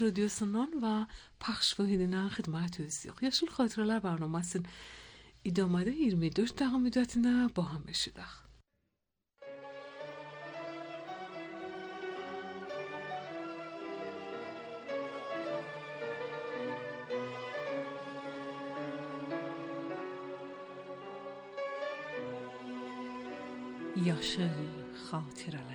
Radyosundan və Paxşvahidinən xidmətiniz yox. Yaşıl Xatirələr bərnaməsinin idamada 24 dəqiqə müddətində baham eşidək. Yaşıl Xatirələr.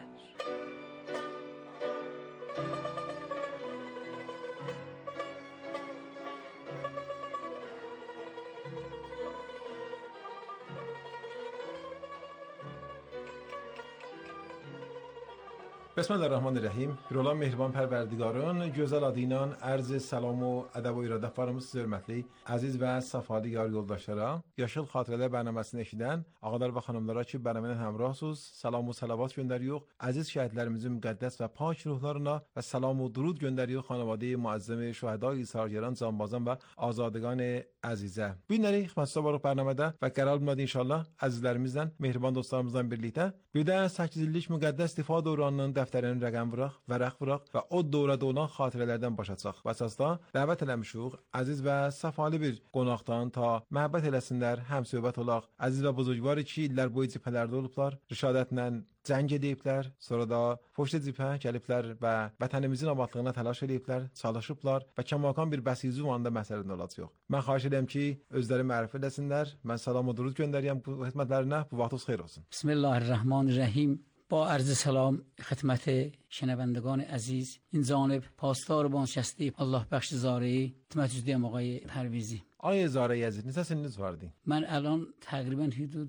Bismillahirrahmanirrahim. Rolan mehriban pərverdigarın gözəl adı ilə ərz salam və ədəb və irədəflarımız hörmətli, əziz və səfalı yar yoldaşlara, Yaşıl Xatirələr bərnaməsini eşidən ağalar və xanımlara ki, bərnamənin həmrahsınız, salam və salavat göndəririk. Əziz şəhidlərimizin müqəddəs və pak ruhlarına və salam və durud göndəririk xanəvadə-i müəzzəm şühədai sərgəran, canbazan və azadəgan əzizə. Bu günləri xidmətdə varıq bərnamədə və qərar bilmədi inşallah əzizlərimizlə, mehriban dostlarımızla birlikdə bir də 8 illik müqəddəs difa dövranının dəftərinin rəqəm vıraq, vərəq vıraq və o dövrədə olan xatirələrdən başacaq. Və əsasda dəvət eləmişik əziz və səfalı bir qonaqdan ta məhəbbət eləsinlər, həm söhbət olaq. Əziz və buzurgvar ki, illər boyu cibhələrdə olublar, rişadətlə cəng ediblər, sonra da poçt cibhə gəliblər və vətənimizin abadlığına təlaş ediblər, çalışıblar və kəmakan bir bəsizi uvanda məsəlində olacaq. Mən xahiş edirəm ki, özləri mərifə eləsinlər. Mən salam və durud göndərirəm bu xidmətlərinə. Bu vaxtınız xeyir olsun. Bismillahirrahmanirrahim. با عرض سلام خدمت شنوندگان عزیز، این جانب پاسدار بازنشسته الله بخش زارعی خدمت جدیم آقای پرویزی. آقای زارعی عزیز، نسا سنiniz vardı? من الان تقریبا حدود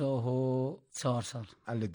54 سال.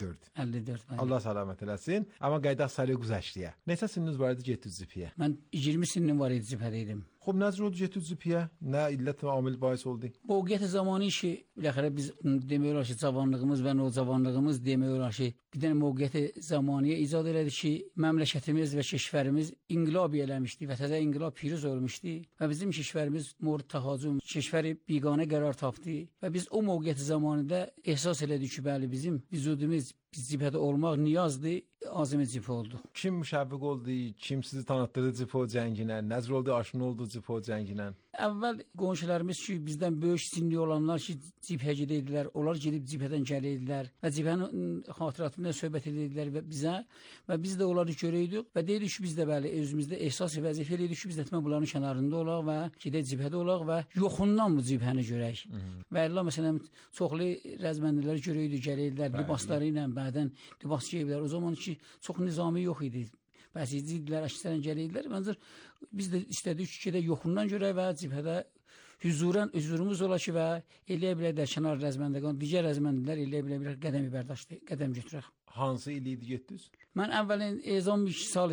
54. Allah selamet eləsin. Amma qaydaq sarı güzəşdiyə. Neçə sininiz vardı getdiniz cibhəyə? Mən 20 sinim var idi cibhədəydim. خب نظر oldu getdiniz cibhəyə? Nə illət və amil bahis oldu? موقعیت زمانی ki, biləxərə biz demək olar ki, cavanlığımız və nocavanlığımız demək olar ki, bir dənə موقعیت زمانیyə icad elədi ki, məmləkətimiz və keşvərimiz inqilab eləmişdi və təzə inqilab piruz olmuşdu və bizim keşvərimiz murd tahacüm, keşvəri biganə qərar tapdı və biz o موقعیت zamanında ehsas elədik ki, bəli bizim vücudumuz cibhədə olmaq niyazdır, azami cibhə oldu. Kim müşəvviq oldu, kim sizi tanıtdırdı cibhə cənginə, nəzr oldu, aşina oldu cibhə cənginə? Əvvəl qonşularımız ki, bizdən böyük sinli olanlar ki, cibhə gedirlər, onlar gedib cibhədən gəlirlər və cibhənin xatiratından söhbət edirlər və bizə və biz də onları görəydik və deyirik ki, biz də bəli özümüzdə ehsas vəzifə elədik ki, biz də bunların kənarında olaq və gedək cibhədə olaq və yoxundan bu cibhəni görək. Və Allah məsələn çoxlu rəzməndilər görəydik, gəlirlər libasları ilə, bədən libas geyiblər. O zaman ki, çox nizami yox idi. Bəzici idilər, əksərən gəlirlər. Məncə biz də istədik ki, gedək yoxundan görək və cibhədə hüzurumuz ola ki və eləyə bilərlər kənar rəzməndəqan, digər rəzməndilər eləyə bilər qədəmi bərdاشت, qədəm götürək. Hansı il idi getdiniz? Mən əvvəlin ezam 2 salı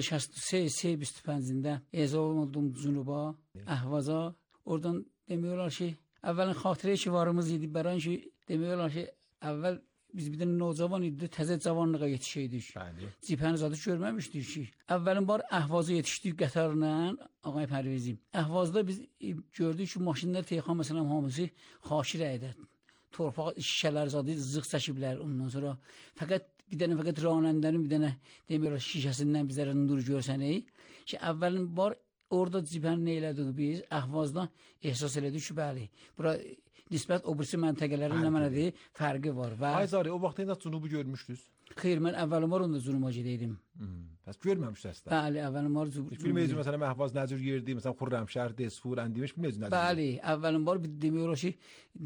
23-25-də ezam oldum Cünuba, Əhvaza. Oradan demək olar ki, əvvəlin xatirə ki varımız idi, bəran ki, demək olar ki, əvvəl biz bir dənə nocavan idi, təzə cavanlığa yetişəydik. Cibhəni zadı görməmişdik ki. Əvvəlin bar Əhvaza yetişdik qatarla, ağay Pərvizi. Əhvazda biz gördük ki, maşınlar Teyxan məsələn hamısı xaşir əydə. Torpaq şişələr zadı zığ çəkiblər ondan sonra. Fəqət ranəndərin bir dənə demək şişəsindən bizlərə nur görsənək ki, əvvəlin bar orada cibhəni nə elədik biz? Əhvazda ehsas elədik ki, bəli. Bura nisbət o birisi məntəqələrin nə mənədir? Fərqi var. Ay Zari, o vaxtda indi Cunubu görmüşdünüz? Xeyr, mən əvvəlim var onda Cunuma gedəydim. Bəs görməmişsiniz də? Bəli, əvvəlim var Cunuma. Bilməyəcək məsələn Əhvaz nə cür yerdi, məsələn Xürrəmşəhər, Desfur, Əndiymiş bilməyəcək nə cür? Bəli, əvvəlim var demək olar ki,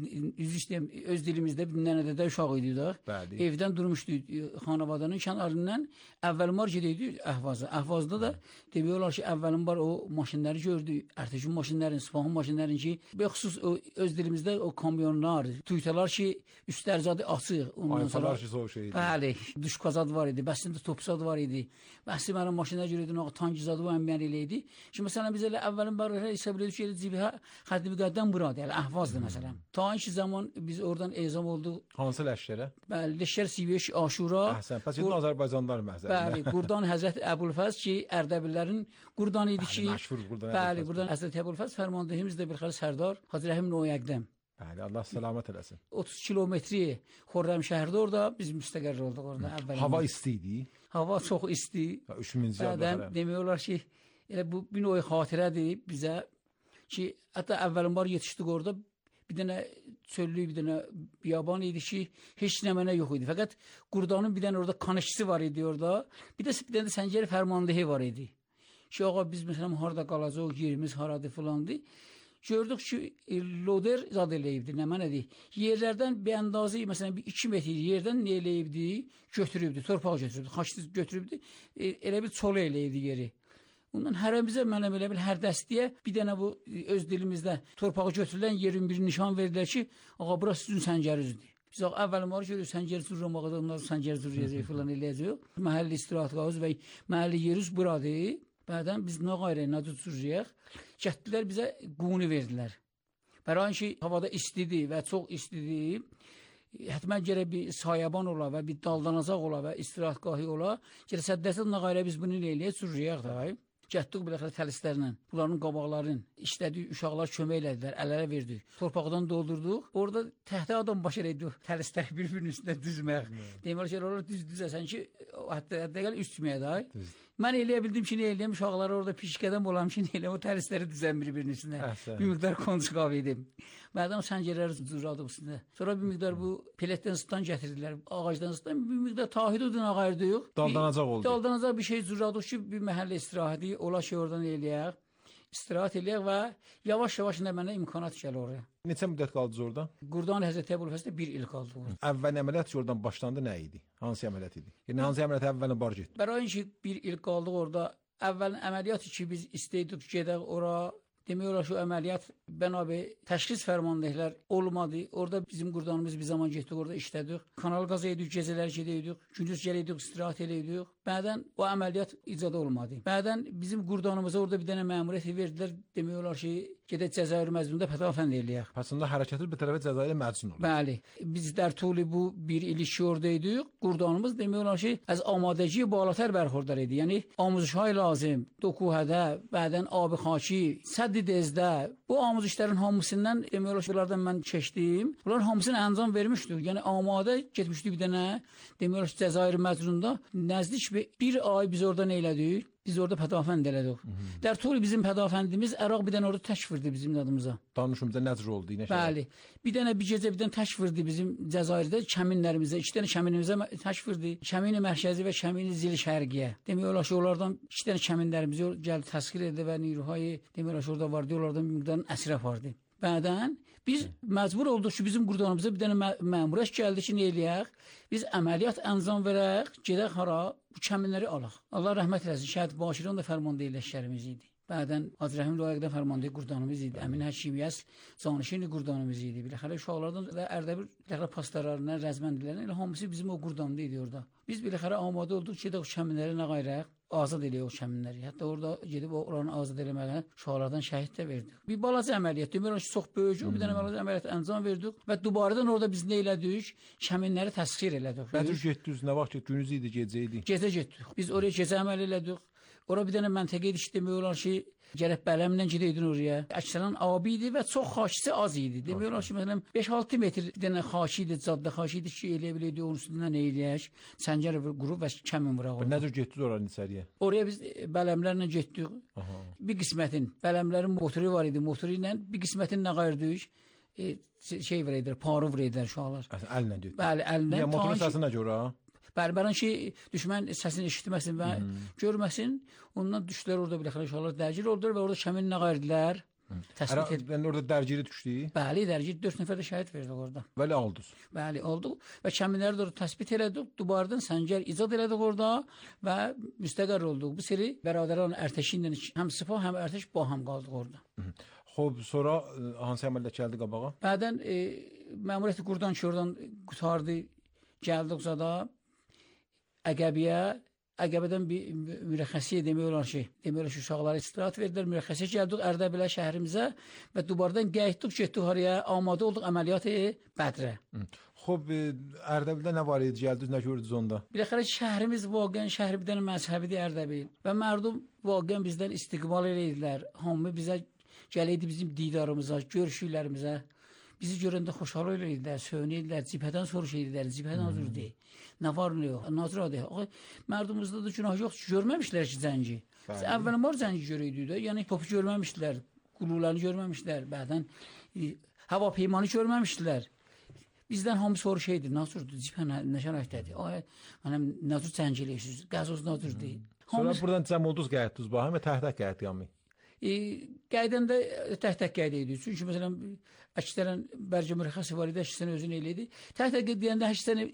öz dilimizdə bir dənə də uşaq idi də. Evdən durmuşdu xanavadanın kənarından. Əvvəlim var gedəydik Əhvaza. Əhvazda da demək olar ki, əvvəlim var o maşınları gördük. Ertəşin maşınların, Sipahın maşınların ki, bəxüsus öz dilimizdə o kamyonlar, tuytalar ki, üstlərzadı açıq. Ondan sonra bəli, düşqazad var idi, bəsində topsad var idi. Bəsi mənim maşına görürdün, o tangizadı və əmbiyən elə idi. Ki, məsələn, biz elə əvvəlin barələ hesab edik ki, cibhə xətti müqəddəm buradır, yəni Əhvazdır məsələn. Ta ki zaman biz oradan ezam olduq. Hansı ləşkərə? Bəli, Leşkər Siviyeş Aşura. Əhsən, pəs edin Azərbaycanlar məhzəri. Bəli, buradan Həzrət Əbulfəz ki, Ərdəbillərin qurdan idi ki, bəli, buradan Həzrət Əbulfəz fərmandehimiz də bir xəli sərdar Hacı Rəhim Noyəqdəm. Bəli, Allah səlamət eləsin. 30 kilometri Xürrəmşəhərdə orada biz müstəqər olduq orada əvvəlində. Hava isti idi? Hava çox isti. Üşümüncü Bədən demək olar ki, Elə bu bir növ xatirədir bizə ki, hətta əvvəlin var yetişdik orada bir dənə çöllük, bir dənə biyaban idi ki, heç nə mənə yox idi. Fəqət Qurdanın bir dənə orada kanışçısı var idi orada. Bir dənə də Səncəri fərmandehi var idi. Ki, ağa biz məsələn harada qalacaq, yerimiz haradır filandı. Gördük ki, loder zad eləyibdi, nə mənədir. Yerlərdən bir əndazı, məsələn, bir 2 metr yerdən nə eləyibdi? Götürübdü, torpaq götürübdü, xaçlı götürübdü, elə bir çolu eləyibdi yeri. Ondan hərəmizə mənə belə bir hər dəstəyə bir dənə bu öz dilimizdə torpağı götürülən yerin bir nişan verdilər ki, ağa, burası sizin Səncərinizdir. Biz əvvəlin var görürük, Səncəri zurramaqda, onlar Səncəri zurrayacaq filan eləyəcək. Məhəlli istirahat qavuz və məhəlli yerimiz buradır. Bədən biz nə qayrə, nə tutacaq? Gətdilər bizə quni verdilər. Bərain ki, havada istidir və çox istidir. Hətmən gərək bir sayaban ola və bir daldanacaq ola və istirahətgahı ola. Gərək səddəsi nə qayrə biz bunu eləyək, sürrəyək da. Getdik biləxərə təlislərlə, bunların qabaqların işlədik, uşaqlar kömək elədilər, əllərə verdik. Torpaqdan doldurduq. Orada təhtə adam baş eləydik, təlisləri bir-birinin üstündə düzmək. Deməli ki, orada düzəsən ki, hətta gəl üstməyə da. Mən eləyə bildim ki, nə eləyəm, uşaqları orada pişkədən olam ki, nə eləyəm, o təlisləri düzən bir-birinin üstündə. Bir miqdar konçqav edim. Mədən o səncərləri düzradıq üstündə. Sonra bir miqdar bu peletdən ısıtdan gətirdilər, ağacdan ısıtdan, bir miqdar tahid odun ağaydıq. Daldanacaq oldu. Daldanacaq bir şey düzradıq ki, bir məhəllə istirahəti, ola ki, oradan eləyək. İstirahat eləyək və yavaş-yavaş mənə imkanat gəlir oraya. Neçə müddət qaldınız orada? Qurdan Həzrəti Əbülfəzdə 1 il qaldı orada. Əvvəl əməliyyat oradan başlandı, nə idi? Hansı əməliyyat idi? Yəni hansı əməliyyat əvvəlin bar getdi? Bərain ki, 1 il qaldıq orada. Əvvəlin əməliyyatı ki, biz istəydik gedək ora. Demək olar ki, əməliyyat bənabe təşxis fərmandehlər olmadı. Orada bizim Qurdanımız bir zaman getdik, orada işlədik. Kanal qaz edik, gecələr gedəydik, gündüz gələydik, istirahət eləydik. Bədən o əməliyyat icad olmadı. Bədən bizim Qurdanımıza orada bir dənə məmuriyyət verdilər. Demək olar ki, gedək Cəzair məzmununda pətafənd eləyək. Aslında hərəkəti bir tərəfə Cəzairə məcbur oldu. Bəli. Biz dərtuli bu 1 il ki oradaydık. Qurdanımız demək olar ki, az amadəciyə balatər bərxurdar idi. Yəni amuzuşay lazım, dokuhədə, bədən abi xaki, səddi dezdə. Bu amuzuşların hamısından demək olar ki, bunlardan mən keçdim. Bunların hamısını əncam vermişdik. Yəni amadə getmişdik bir dənə demək olar ki, Cəzair məzmununda nəzdik bir ay biz orada nə elədik? Biz orada pədafənd elədik. Dərtuli bizim pədafəndimiz Əraq bir dənə orada təşvirdi bizim adımıza. Danışımıza nəcr oldu? Bəli. Bir dənə bir gecə bir dənə təşvirdi bizim Cəzairdə kəminlərimizə, 2 dənə kəminimizə təşvirdi. Kəmini mərkəzi və kəmini zil şərqiyə. Demək olar ki, onlardan 2 dənə kəminlərimizi gəldi təsxir etdi və Niruhay demək olar ki, orada vardı, onlardan bir miqdarın əsir apardı. Bədən biz məcbur olduq ki, bizim Qurdanımıza bir dənə məmuriyyət gəldi ki, nə eləyək? Biz əməliyyat əncam verək, gedək hara, bu kəminləri alaq. Allah rəhmət eləsin, Şəhid Başirin də fərmandehi leşkərimiz idi. Bədən Hacı Rəhim Layiqdən fərmandehi Qurdanımız idi. Əmin Həkimiyyəs zanişini Qurdanımız idi. Biləxərə uşaqlardan da Ərdəbil biləxərə pastarlarına, rəzməndilərine elə hamısı bizim o Qurdanda idi orada. Biz biləxərə amadə olduq ki, o kəminləri nə qayraq? Azad eləyək o kəminləri. Hətta orada gedib oranı azad eləməyə uşaqlardan şəhid də verdik. Bir balaca əməliyyat, demək olar ki, çox böyük, bir dənə balaca əməliyyat əncam verdik və dubaradan orada biz nə elədik? Kəminləri təsxir elədik. Nədir getdiniz? Nə vaxt getdiniz? Gündüz idi, gecə idi? Gecə getdik. Biz oraya gecə əməl elədik. Ora bir dənə məntəqə idi ki, demək olar ki, gərək bələmlə gedəydin oraya. Əksərən abi idi və çox xaçisi az idi. Demək olar ki, məsələn 5-6 metr bir dənə xaçı idi, caddə xaçı idi ki, eləyə biləydi onun üstündən nə eləyək? Səncər qurub və kəmin vuraq. Nədir getdiniz oranın içəriyə? Oraya biz bələmlərlə getdik. Bir qismətin bələmlərin motoru var idi. Motoru ilə bir qismətin nə qayırdık? Şey var idi, parı var idi uşaqlar. Əllə döyüldü. Bəli, əllə. Ya motorun səsinə görə? Bəli, ki, düşmən səsini eşitməsin və görməsin. Ondan düşdülər orada biləxərə uşaqlar dərgir oldular və orada kəmin nə qayırdılar? Orada dərgiri düşdü? Bəli, dərgir 4 nəfər də şəhid verdik orada. Bəli, aldınız? Bəli, olduq və kəminləri də orada təsbit elədik. Dubardan səngər icad elədik orada və müstəqər olduq. Bu seri bərabərən ərtəşi ilə həm Sipah, həm ərtəş baham qaldıq orada. Xoş, sonra hansı əməliyyat gəldi qabağa? Bədən məmuriyyəti Qurdan ki, oradan qutardı, gəldik zada. Əqəbədən bir mürəxxəsiyə demək olar ki, uşaqlara istirahət verdilər, mürəxxəsiyə gəldik Ərdəbilə şəhrimizə və dubardan gəldik, getdik oraya, amadə olduq əməliyyatı Bədrə. Xoş, Ərdəbildə nə var idi, gəldiniz, nə gördünüz onda? Biləxərə şəhrimiz vaqiən şəhri bir dənə məzhəbidir Ərdəbil və mərdum vaqiən bizdən istiqbal eləydilər, hamı bizə gələydi bizim didarımıza, görüşüklərimizə. Bizi görəndə xoşhal eləydilər, söynəydilər, cibhədən soruşaydilər, cibhədən hazırdır. Nə var, nə yox, naziradır. Mərdumuzda da günah yox, görməmişlər ki, zəngi. Əvvəllər zəngi görüydük də, yəni topu görməmişdilər, quluları görməmişdilər, bəzən hava peymanı görməmişdilər. Bizdən hamı soruşaydı, nasıldır, cibhə nə şəraitdədir? Ay, mənəm nəzur zəngi eləyirsiniz, qəzoz nəzurdur. Sonra buradan cəm oldunuz, qayıtdınız bax, və tək-tək qayıtdınız. Qaydanda tək-tək qayda idi. Çünki məsələn əksərən bərcə mürəxxəsi var idi, əksərən özünü eləyirdi. Tək-tək deyəndə əksərən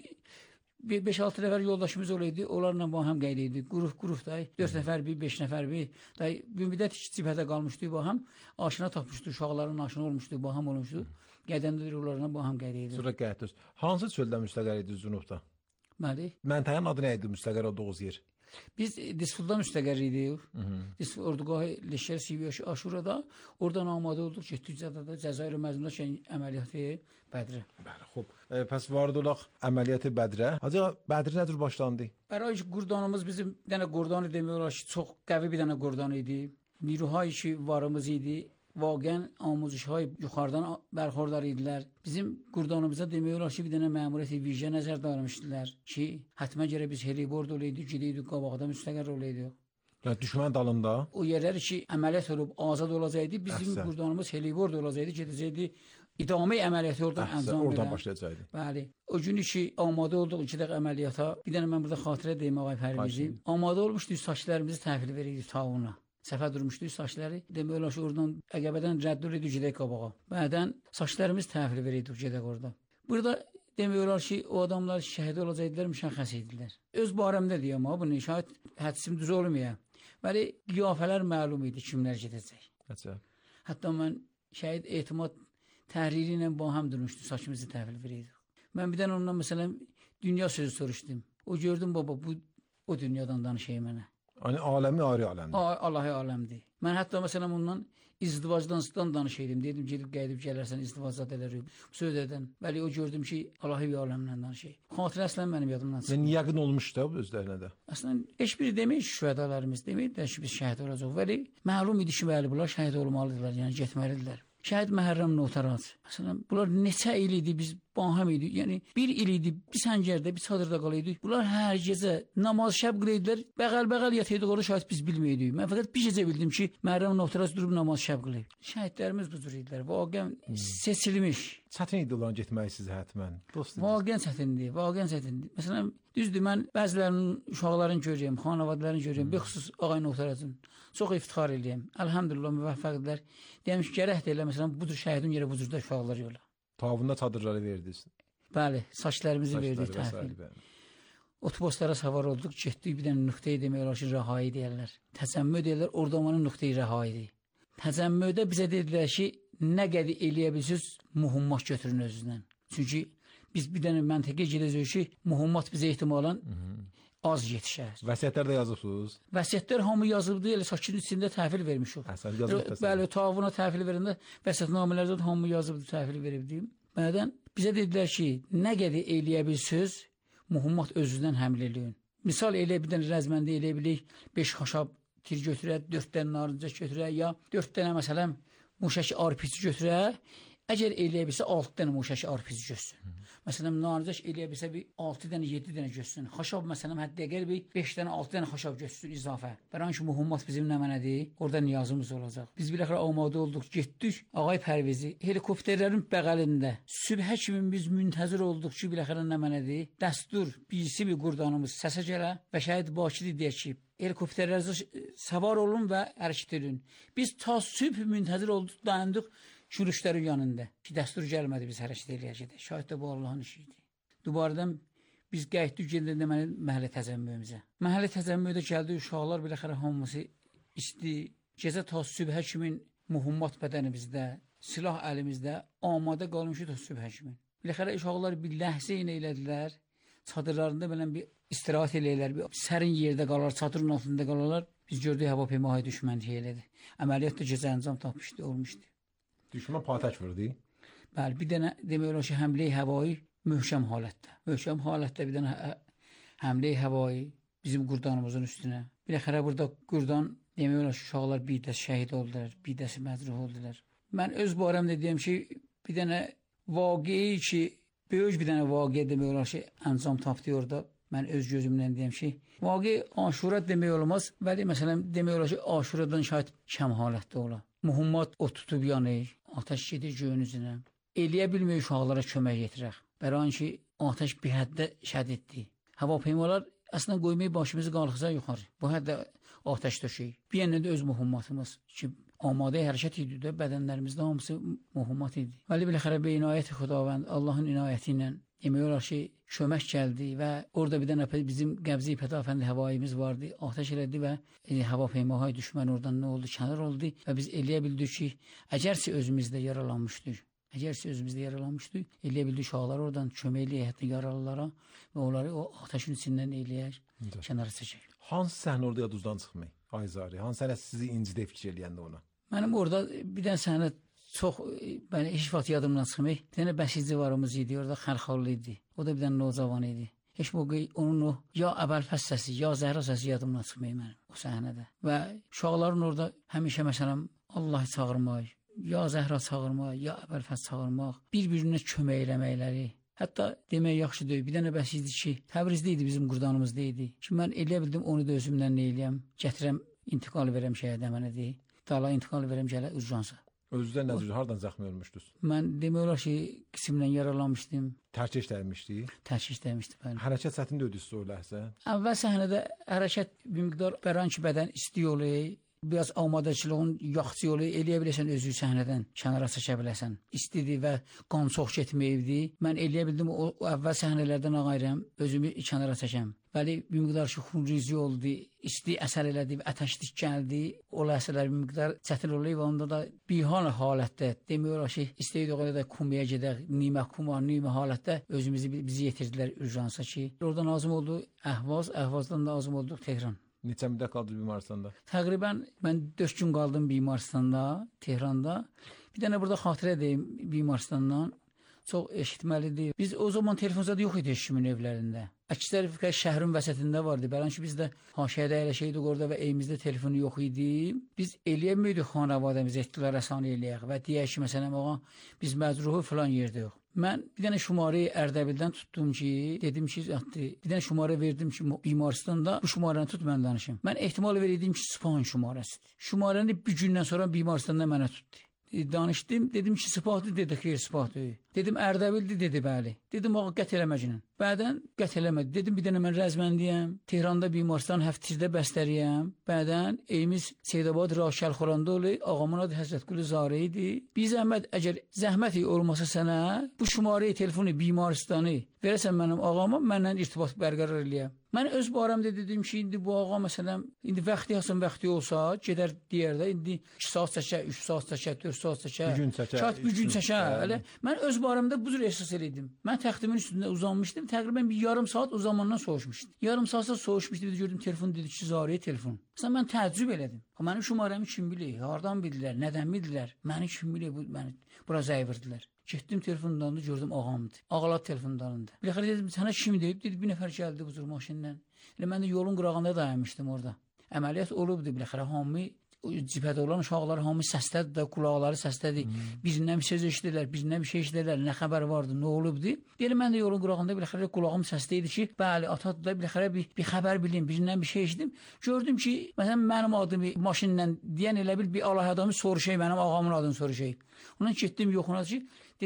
5-6 nəfər yoldaşımız olaydı, onlarla baham qayda idi. Qrup da 4 nəfər bir, 5 nəfər bir. Da bir müddət cibhədə qalmışdı baham. Aşina tapmışdı, uşaqların aşina olmuşdu, baham olmuşdu. Qaydanda onlarla baham qayda idi. Sonra qayıtdınız. Hansı çöldə müstəqər idiniz Cünubda? Bəli. Məntəqənin adı nə idi müstəqər olduğunuz yer? Biz Disfulda müstəqər idik. Ordugahı Leşər Siviyaşı Aşurada. Oradan amadə olduq, getdik Cədada, Cəzair Məzmunla əməliyyatı Bədrə. Bəli, xoş. Pəs vardı olaq əməliyyatı Bədrə. Acaba Bədr nə cür başlandı? Bəray qurdanımız bizim bir dənə qurdanı demək olar ki, çox qəvi bir dənə qurdan idi. Niruhay ki varımız idi. Vaqən amuzuşhay yuxarıdan bərxordar idilər. Bizim qurdanımıza demək olar ki, bir dənə məmuriyyət vicə nəzərdə almışdılar ki, hətmə görə biz helibord olaydı, gedəydik qabaqda müstəqər olaydı. Yəni düşmən dalında. O yerlər ki, əməliyyat olub azad olacaqdı, bizim qurdanımız helibord olacaqdı, gedəcəkdi. İdamə əməliyyatı oradan əncam verən. Oradan başlayacaqdı. Bəli. O gün ki, amadə olduq 2 dəqiqə əməliyyata. Bir dənə mən burada xatirə deyim ağay Pərvizim. Amadə olmuşdu, saçlarımızı təhvil verirdik tauna. Səfər durmuşdu saçları. Demək olar ki, oradan əqəbədən rədd olurdu, gedək qabağa. Bədən saçlarımız təhvil verirdik, gedək orada. Burada demək olar ki, o adamlar şəhid olacaqdılar, müşəxəs idilər. Öz barəmdə deyəm, bunu şahid hədisim düz olmaya. Bəli, qiyafələr məlum idi, kimlər gedəcək. Hətta mən şəhid Etimad təhriri ilə baham durmuşdu, saçımızı təhvil verirdik. Mən bir dənə ondan məsələn dünya sözü soruşdum. O gördüm, baba, bu o dünyadan danışayım mənə. Yəni aləmi ayrı aləmdir. Allahi aləmdir. Mən hətta məsələn ondan izdivacdan danışaydım. Dedim gedib gəlib gələrsən izdivacdan edərəm. Söz edən. Bəli o gördüm ki, Allahi bir aləmdən danışayım. Xatirə əslən mənim yadımdan çıxdı. Yəni yəqin olmuşdu da özlərinə də. Əslən heç biri demir ki, şühədalarımız demir ki, biz şəhid olacağıq. Bəli məlum idi ki, bəli bunlar şəhid olmalıdırlar, yəni getməlidirlər. Şəhid Məhərrəm Notaraz. Məsələn, bunlar neçə il idi biz baham idi. Yəni bir il idi, bir səngərdə, bir çadırda qalıyorduk. Bunlar hər gecə namaz şəb qılaydılar. Bəğəl yataydıq orada şahid biz bilməydik. Mən fəqət bir gecə bildim ki, Məhərrəm Notaraz durub namaz şəb qılayıb. Şəhidlərimiz bu cür idilər. Vaqən seçilmiş. Çətin idi onların getməyi sizə həttəmən. Vaqən çətindir, vaqən çətindir. Məsələn, düzdür mən bəzilərinin uşaqlarını görürəm, xanavadlarını görürəm, bixüsus ağay Notarazın. Çox iftixar eləyəm. Elhamdülillah müvəffəqdirlər. Deyəm ki, gərək deyirlər məsələn bu cür şəhidin yerə bu cürdə uşaqlar yola. Tavunda çadırları verdiniz. Bəli, saçlarımızı verdik təhvil. Otobuslara savar olduq, getdik bir dənə nöqteyi demək olar ki, rəhai deyirlər. Təzəmmü deyirlər, orada onun nöqteyi rəhaidir. Təzəmmüdə bizə dedilər ki, nə qədi eləyə bilirsiniz, muhummat götürün özündən. Çünki biz bir dənə məntəqə gedəcəyik ki, muhummat bizə ehtimalən az yetişər. Vəsiyyətlər də yazıbsınız? Vəsiyyətlər hamı yazıbdı, elə saçın içində təhvil vermişik. Bəli, tavuna təhvil verəndə vəsiyyətnamələrdə hamı yazıbdı, təhvil veribdim. Bədən bizə dedilər ki, nə qədər eləyə bilirsiniz, muhummat özündən həml eləyin. Misal elə bir dənə rəzməndə eləyə bilik, 5 xaşab tir götürə, 4 dənə narınca götürə, ya 4 dənə məsələn muşəki arpici götürə, əgər eləyə bilsə 6 dənə muşəki arpici götürsün. Məsələn, narıncaş eləyə bilsə bir 6 dənə, 7 dənə götürsün. Xaşab məsələn, hətta əgər bir 5 dənə, 6 dənə xaşab götürsün izafə. Bəran ki, muhummat bizim nə mənədir, orada niyazımız olacaq. Biz biləxərə amadə olduq, getdik Ağay Pərvizi, helikopterlərin bəğəlində. Sübhə kimi biz müntəzir olduq ki, biləxərə nə mənədir. Dəstur, birisi bir qurdanımız səsə gələ və şəhid Bakıdı deyək ki, helikopterlərə savar olun və hərəkət edin. Biz ta sübh müntəzir olduq, dayandıq şuruşların yanında. Ki, dəstur gəlmədi biz hərəkət eləyəcəkdə. Şahid də bu Allahın işiydi. Dubaradan biz qayıtdıq gəldik deməli məhəllə təzəmmüyümüzə. Məhəllə təzəmmüyüdə gəldi uşaqlar biləxərə hamısı içdi. Gecə ta sübhə kimin muhummat bədənimizdə, silah əlimizdə amadə qalmışdı ta sübhə kimin. Biləxərə uşaqlar bir ləhzə ilə elədilər. Çadırlarında belə bir istirahət eləyirlər, bir sərin yerdə qalar, çadırın altında qalarlar. Biz gördük hava peymayı düşmənlik elədi. Əməliyyat da gecə əncam tapmışdı, olmuşdu. Düşmən patək vurdu. Bəli, bir dənə demək olar ki, həmlə-i havayı möhkəm halətdə. Möhkəm halətdə bir dənə həmlə-i havayı bizim qurdanımızın üstünə. Biləxərə burada qurdan demək olar ki, uşaqlar bir dəs şəhid oldular, bir dəsi məcruh oldular. Mən öz barəmdə deyəm ki, bir dənə vaqiyi ki, böyük bir dənə vaqiyə demək olar ki, əncam tapdı orada. Mən öz gözümlə deyəm ki, vaqe Aşura demək olmaz, vəli məsələn demək olar ki, Aşuradan şayad kəm halətdə ola. Muhammed o tutub yanır, ateş gedir göyün üzünə. Eləyə bilmir uşaqlara kömək yetirək. Bəran ki, ateş bir həddə şəddiddir. Hava-peymalar əslində qoymayı başımızı qalxıza yuxarı. Bu həddə ateş döşək. Bir yana da öz Muhammedimiz ki, amadə hərəkət idi də, bədənlərimizdə hamısı Muhammed idi. Vəli biləxərə be inayət Xudavənd, Allahın inayəti ilə demək olar ki, kömək gəldi və orada bir dənə bizim Qəbzi Pətafəndi havayimiz vardı, ateş elədi və hava-peymahay düşmən oradan nə oldu, kənar oldu və biz eləyə bildik ki, əgərsə özümüzdə yaralanmışdıq, eləyə bildik uşaqlar oradan kömək eləyək hətta yaralılara və onları o ateşin içindən eləyək, kənara çəkək. Hansı səhnə orada yadınızdan çıxmır? Ayzari, hansı səhnə sizi incidə fikir eləyəndə ona? Mənim orada bir dənə səhnə çox, mən heç vaxt yadımdan çıxmır. Bir dənə bəsici varımız idi, orada Xəlxallı idi. O da bir dənə nocavan idi. Heç bu onun o ya əvvəlfəz səsi, ya Zəhra səsi yadımdan çıxmır mənim o səhnədə. Və uşaqların orada həmişə məsələn Allahı çağırmaq, ya Zəhra çağırmaq, ya əvvəlfəz çağırmaq, bir-birinə kömək eləməkləri. Hətta demək yaxşı deyil. Bir dənə bəsici ki, Təbrizdə idi, bizim qurdanımızda idi. Ki mən eləyə bildim onu da özümdən nə eləyəm, gətirəm, intiqal verəm şəhərdə mənə deyil. Dala intiqal verəm gələ urjansa. Özünüzdən nə cür, hardan zəxmi ölmüşdünüz? Mən demək olar ki, qismlə yaralanmışdım. Tərkiş dəymişdi? Tərkiş dəymişdi, bəli. Hərəkət çətin döydü o ləhzə? Əvvəl səhnədə hərəkət bir miqdar bəran ki, bədən isti yolu, biraz amadəçiliğin yaxçı yolu eləyə biləsən özü səhnədən kənara çəkə biləsən. İstidir və qan çox getməyibdi. Mən eləyə bildim o əvvəl səhnələrdən ağayıram, özümü kənara çəkəm. Bəli, bir miqdar ki, xunrizi oldu, isti əsər elədi, atəşlik gəldi. O ləhsələr bir miqdar çətin oldu və onda da bihan halətdə, demək olar ki, istəyid o qədər də kumaya gedək, nimə halətdə bizi yetirdilər urjansa ki. Oradan azım oldu Əhvaz, Əhvazdan da azım olduq Tehran. Neçə müddət qaldınız Bimaristanda? Təqribən mən 4 gün qaldım Bimaristanda, Tehranda. Bir dənə burada xatirə deyim Bimaristandan. Çox eşitməlidir. Biz o zaman telefon zadı yox idi heç kimin evlərində. Əksər şəhrin vəsətində vardı. Bəlan ki, biz də haşiyədə eləşəydik orada və evimizdə telefonu yox idi. Biz eləyəmiydik xanavadəmizə etdilər rəsani eləyək və deyək ki, məsələn, ağa, biz məcruhu filan yerdə yox. Mən bir dənə şumarı Ərdəbildən tutdum ki, dedim ki, bir dənə şumarı verdim ki, Bimaristanda bu şumarəni tut, mən danışım. Mən ehtimal verirdim ki, Spahan şumarəsidir. Şumarəni bir gündən sonra Bimaristanda mənə tutdu. Danışdım, dedim ki, Spahdır, dedi, xeyr, Spahdır. Dedim, Ərdəbildir, dedi, bəli. Dedim, ağa, qət eləməcinin. Bədən qət eləmədi. Dedim, bir dənə mən rəzməndiyəm, Tehranda Bimaristan həftirdə bəstəriyəm. Bədən evimiz Seydabad Raşəlxoranda olur, ağamın adı Həzrətqulu Zarə idi. Bir zəhmət, əgər zəhmət olmasa sənə, bu şumarı telefonu Bimaristanı verəsən mənim ağama, məndən irtibat bərqərar eləyəm. Mən öz barəmdə dedim ki, indi bu ağa məsələn, indi vaxtı olsa, gedər deyərdə, indi 2 saat çəkə, 3 saat çəkə, 4 saat çəkə, bir gün çəkə. Mən öz barəmdə bu cür ehsas edirdim. Mən təxtimin üstündə uzanmışdım, təqribən bir yarım saat o zamandan soğuşmuşdu. Yarım saatsa soğuşmuşdu, gördüm telefon dedi ki, Zarəyə telefon. Məsələn, mən təəccüb elədim. Mənim şumarəmi kim bilir, hardan bildilər, nədən bildilər, məni kim bilir, bura zəyivirdilər. Getdim telefondan da gördüm ağamdır. Ağalar telefonlarında. Biləxərə dedim, sənə kim deyib? Dedi, bir nəfər gəldi bu cür maşinlə. Elə mən də yolun qırağında dayanmışdım orada. Əməliyyat olubdu, biləxərə hamı cibhədə olan uşaqlar hamı səslədir də, qulaqları səslədir. Birindən bir söz eşidirlər, birindən bir şey eşidirlər, nə xəbər vardı, nə olubdu? Deyəlim, mən də yolun qırağında biləxərə qulağım səsləydi ki, bəli, atadır da biləxərə bir xəbər bilim, birindən bir şey eşidim. Gördüm ki, məsələn, mənim adımı maşinlə deyən elə bir Allah adamı soruşayım, mənim ağamın adını soruşayım. Ondan getdim yoxuna ki,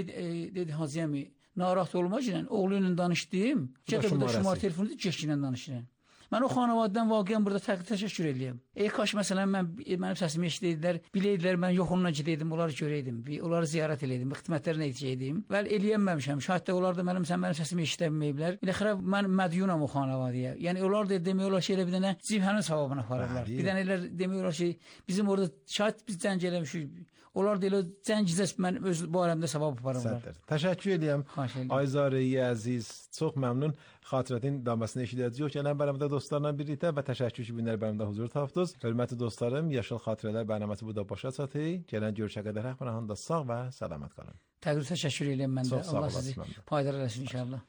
dedi Hacı əmi, narahat olma ki, oğlu ilə danışdım, gədə burada şumar telefonu keçki ilə danışıram. Mən o xanavaddan vaqiən burada təşəkkür eləyəm. Kaş məsələn mənim səsimi eşidəydilər, biləydilər, mən yoxundan gedəydim, onları görəydim, onları ziyarət eləydim, xidmətlərinə yetişəydim. Bəli, eləyəməmişəm. Şahid də onlar da mənim səsimi eşidəməyiblər. Biləxərə mən mədyunam o xanavadaya. Yəni onlar da demək olar ki, elə bir dənə cibhənin savabını aparırlar. Bir dənə elə demək olar ki, bizim orada şahid biz zəng eləmişik. Onlar da elə zəngizəs mən öz barəmdə savab aparırlar. Təşəkkür edirəm. Ayzarəyə əziz, çox məmnun. Xatirətin damasını eşidəcəyik. Gələn bərnamədə dostlarla birlikdə və təşəkkür ki, günlər bərnamədə huzur tapdınız. Hörmətli dostlarım, Yaşıl Xatirələr bərnaməsi burada başa çatır. Gələn görüşə qədər həmrahında sağ və salamat qalın. Təşəkkür edirəm mən də. Allah sizi paydar eləsin inşallah.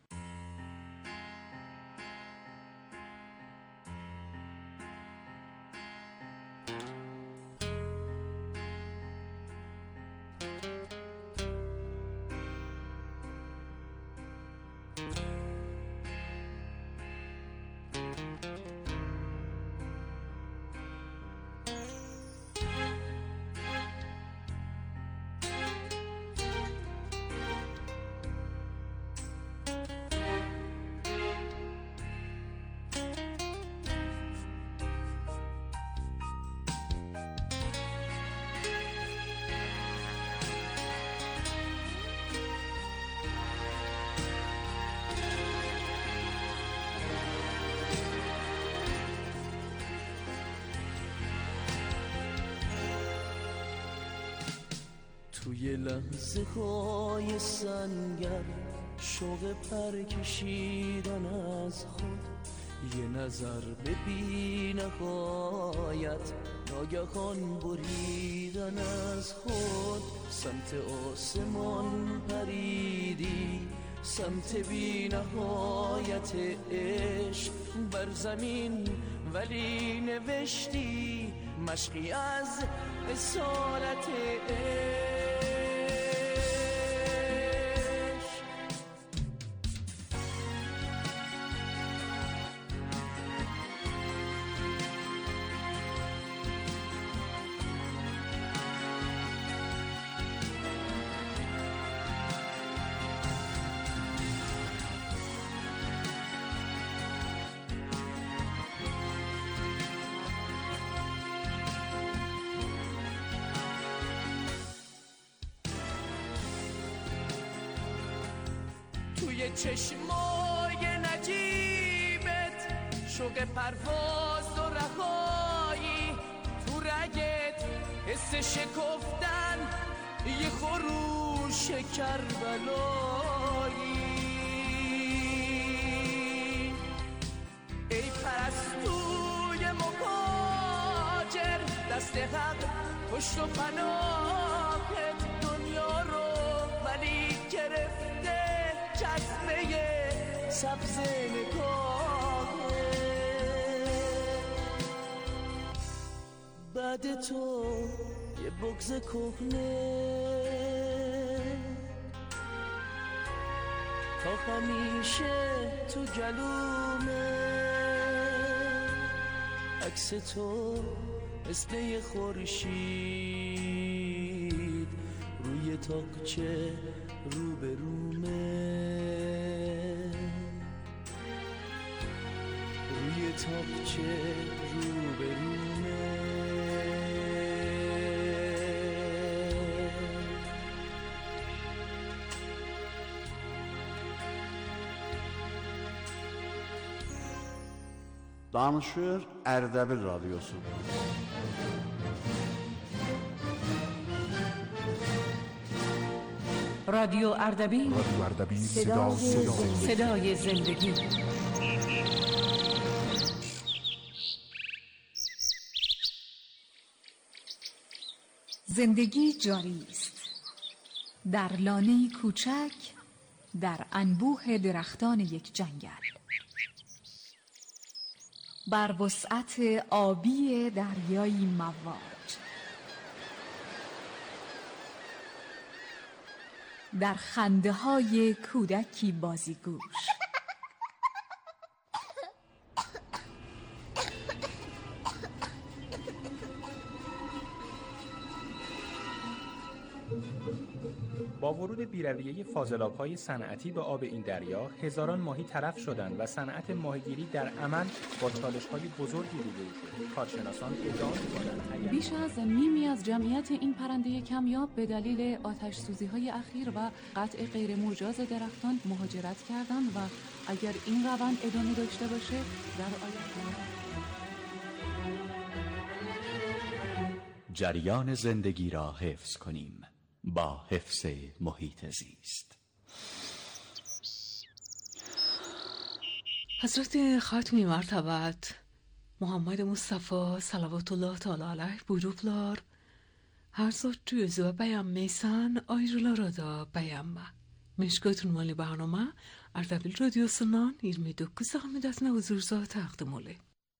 توی لحظه های سنگر شوق پر کشیدن از خود، یه نظر به بی نهایت ناگهان بریدن از خود. سمت آسمان پریدی، سمت بی نهایت عشق بر زمین، ولی نوشتی مشقی از اسارت عشق. توی چشمای نجیبت شوق پرواز و رهایی، تو رگت حس شکفتن یه خروش کربلایی. ای پرستوی مهاجر، دست حق پشت و پناهت دنیا رو ولی گرفته جذبه سبز نگاهه. بعد تو یه بغض کهنه تا همیشه تو گلومه. عکس تو مثل یه خورشید روی تاقچه روبرومه، روی تاقچه روبرومه. Danışır Erdebil Radyosu. رادیو اردبیل، صدای زندگی. زندگی جاری است در لانه‌ای کوچک در انبوه درختان یک جنگل، بر وسعت آبی دریایی مواج، در خنده های کودکی بازیگوش. با ورود بی‌رویه فاضلاب‌های صنعتی به آب این دریا، هزاران ماهی تلف شدند و صنعت ماهیگیری در عمل با چالش‌های بزرگی روبرو شد. کارشناسان ادعا می‌کنند بیش از نیمی از جمعیت این پرنده کمیاب به دلیل آتش‌سوزی‌های اخیر و قطع غیرمجاز درختان مهاجرت کردند و اگر این روند ادامه داشته باشه در آینده جریان زندگی را حفظ کنیم با حفظ محیط زیست. حضرت خاتمی مرتبت محمد مصطفى صلوات الله تعالی علیه buyurublar: Her zat cüzü ve beğenmeysen ayrılara da beğenme. Meşgul olmalı برنامه اردبیل رادیوسundan 29 müddətinə huzurunuza təqdim olunur.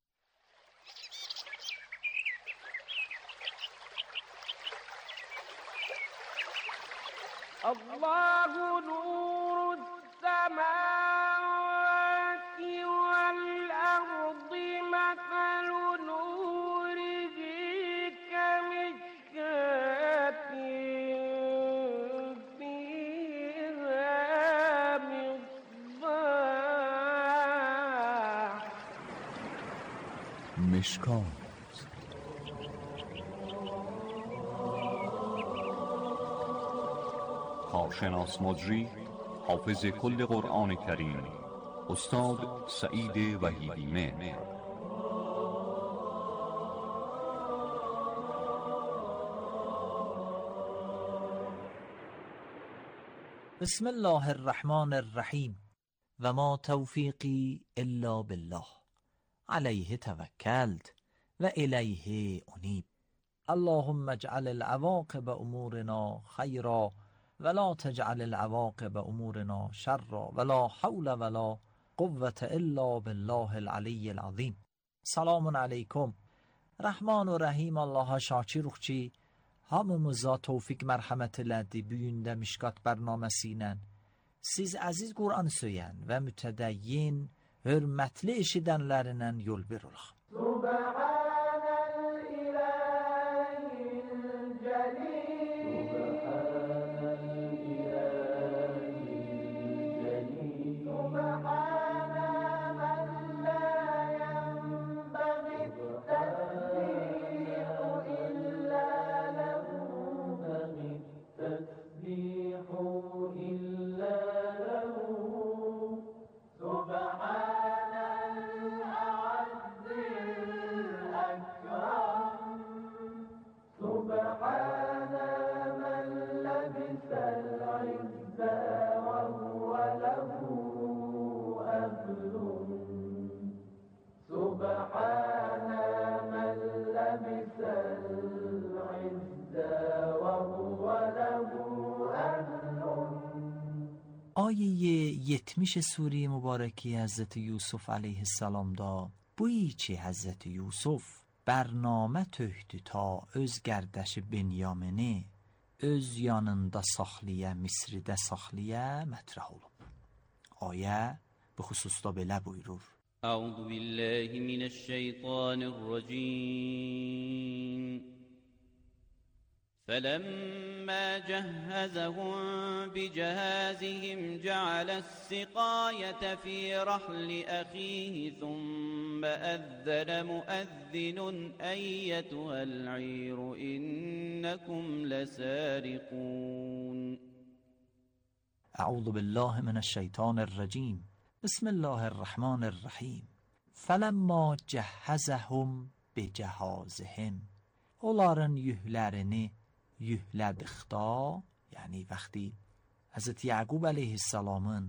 الله نور السماوات والأرض مثل نوره كمشكاة فيها مصباح. مشکات کارشناس مجری حافظ کل قرآن کریم استاد سعید وحیدی مهر. بسم الله الرحمن الرحیم و ما توفیقی الا بالله علیه توکلت و الیه انیب. اللهم اجعل العواقب امورنا خیرا ولا تجعل العواقب امورنا شرا ولا حول ولا قوة الا بالله العلی العظیم. Selamun aleyküm. Rahman ve Rahim Allah'a şakir ruhçi, hamımıza tevfik merhamet elədi büyündə Mişkat bərnaməsi ilə. Siz əziz Qur'an söyən və mütədəyyin, hörmətli eşidənlərindən yol bir olaq. آیه 70 سوره مبارکی Hazreti Yusuf aleyhissalamda buyi ki Hazreti Yusuf bərnamə töhdü ta öz qərdəşi Benyamini öz yanında saxlaya, Misridə saxlaya mətrəh olub. Ayə bu xüsusda belə buyurur. Əuzu billahi mineşşeytanirracim. فلما جهزهم بجهازهم جعل السقاية في رحل أخيه ثم أذن مؤذن أيتها العير إنكم لسارقون. أعوذ بالله من الشيطان الرجيم. بسم الله الرحمن الرحيم. فلما جهزهم بجهازهم onların yühlərini yühlədiqdə, yəni vaxtı Həzrət Yaqub əleyhissalamın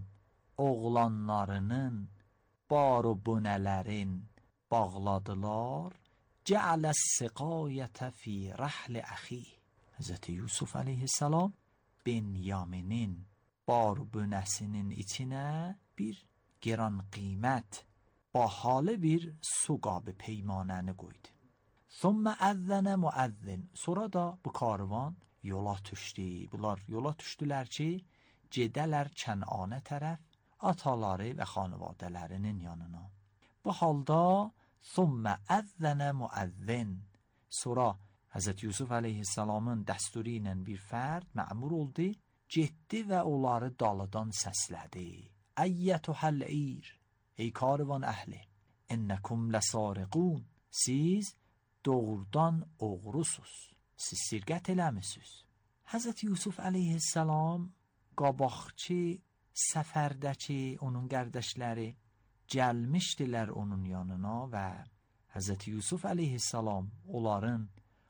oğlanlarının bar-ı bönələrin bağladılar. Cəaləs siqayətə fi rəhl əxi. Həzrət Yusuf əleyhissalam Benyaminin bar-ı bönəsinin içinə bir geran qiymət, bahalı bir su qabı peymanəni qoydu. ثم اذن مؤذن. Sonra da bu karvan yola düşdü. Bunlar yola düşdülər ki, gedələr Kənanə tərəf, ataları və xanvadələrinin yanına. Bu halda ثم اذن مؤذن. Sonra Həzrət Yusuf əleyhissalamın dəsturu ilə bir fərd məmur oldu, getdi və onları dalıdan səslədi. Əyyətuhəl ir. Ey karvan əhli, innəkum ləsariqun. Siz doğrudan oğrusuz. Siz sirqət eləmisiniz. Həzrət Yusuf əleyhissalam qabaqçı səfərdəki onun qardaşları gəlmişdilər onun yanına və Həzrət Yusuf əleyhissalam onların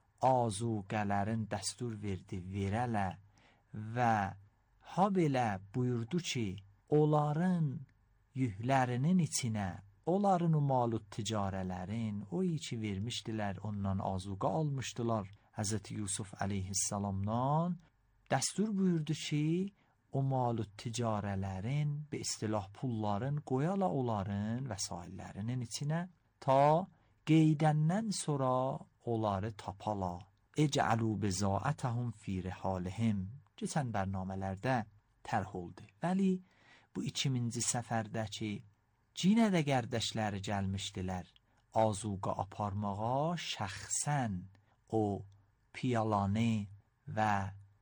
azuqələrin dəstur verdi verələ və ha belə buyurdu ki, onların yühlərinin içinə onların malut ticarələrin o içi vermişdilər, ondan azuqa almışdılar. Həzrət Yusuf əleyhissalamdan dəstur buyurdu ki, o malut ticarələrin, be istilah pulların qoyala onların vəsaillərinin içinə ta qeydəndən sonra onları tapala. Ec'alu bizaətəhum fi rihalihim. Keçən bərnamələrdə tərh oldu. Vəli bu 2-ci səfərdə ki, Cinə də qərdəşləri gəlmişdilər azuqa aparmağa, şəxsən o piyalanı və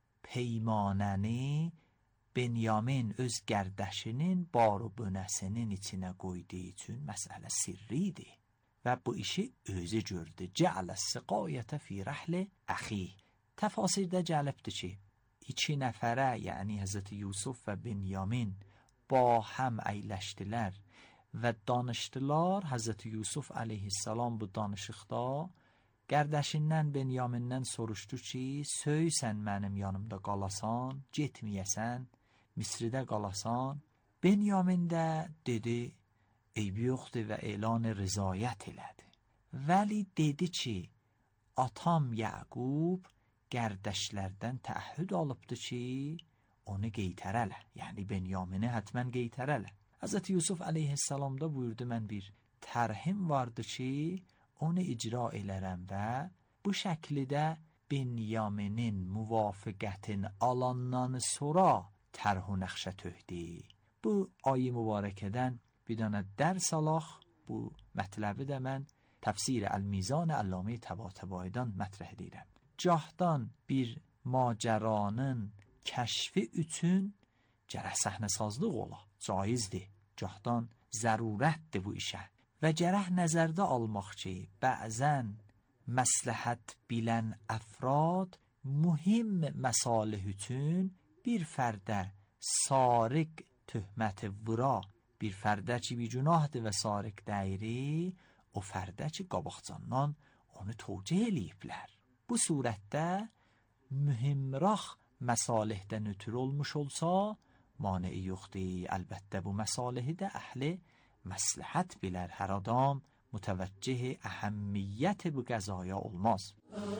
peymanəni Benyamin öz qərdəşinin bar-ı bönəsinin içinə qoyduğu üçün məsələ sirri idi və bu işi özü gördü. Cəaləs siqayətə fi rəhli əxi. Təfasirdə gəlibdir ki, 2 nəfərə, yəni Həzrət Yusuf və Benyamin ba həm əyləşdilər və danışdılar. Həzrət Yusuf əleyhissalam bu danışıqda qərdəşindən Benyamindən soruşdu ki, söysən mənim yanımda qalasan, getməyəsən, Misridə qalasan. Benyamin də dedi, eybi yoxdur və elan rızayət elədi. Vəli dedi ki, atam Yaqub gərdəşlərdən təəhhüd alıbdı ki, onu qeytərələ. Yəni Benyamini hətmən qeytərələ. Hz. Yusuf əleyhissalam da buyurdu, mən bir tərhim vardı ki, onu icra elərəm və bu şəkildə Benyaminin müvafiqətin alandan sonra tərh و nəxşə töhdü. Bu ayı mübarəkədən bir dənə dərs alaq. Bu mətləbi də mən təfsir Əl-Mizan Əllamə Təbatəbaidən mətrəh edirəm. Cahdan bir macəranın kəşfi üçün gərək səhnəsizlik ola, caizdir. Cahdan zərurətdir bu işə və gərək nəzərdə almaq ki, bəzən məsləhət bilən əfrad mühim məsalih üçün bir fərdə sariq töhmət vura, bir fərdə ki bir günahdır və sariq dəyri, o fərdə ki qabaqcandan onu tövcih eləyiblər. Bu surətdə mühimrah məsalihdən ötürü olmuş olsa, mani'i yoxdur. Əlbəttə bu məsalihi də əhli məsləhət bilər. Hər adam mütəvəccih əhəmmiyyət bu qəzaya olmaz.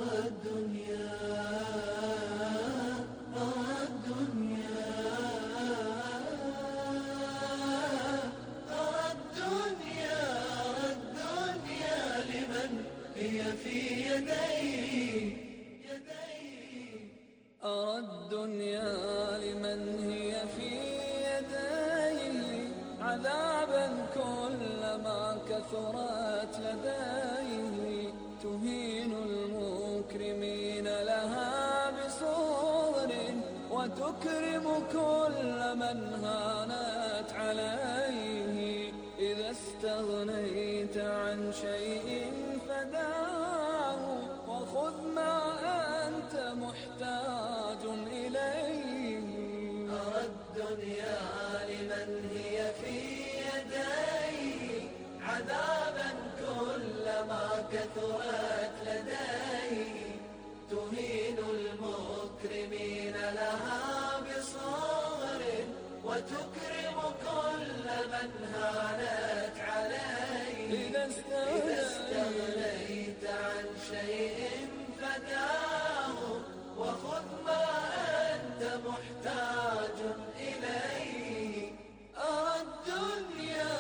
أرى الدنيا لمن هي في يديه عذابا كلما كثرت لديه تهين المكرمين لها بصور وتكرم كل من هانت عليه إذا استغنيت عن شيء فداه وخذ ما أنت محتاج إليه. أرى الدنيا لمن هي في يديه عذابا كلما كثرت لديه تهين المكرمين لها بصغر وتكرم كل من هانت عليه إذا استغنيت عن شيء فداه وخذ ما أنت محتاج إليه. أرى الدنيا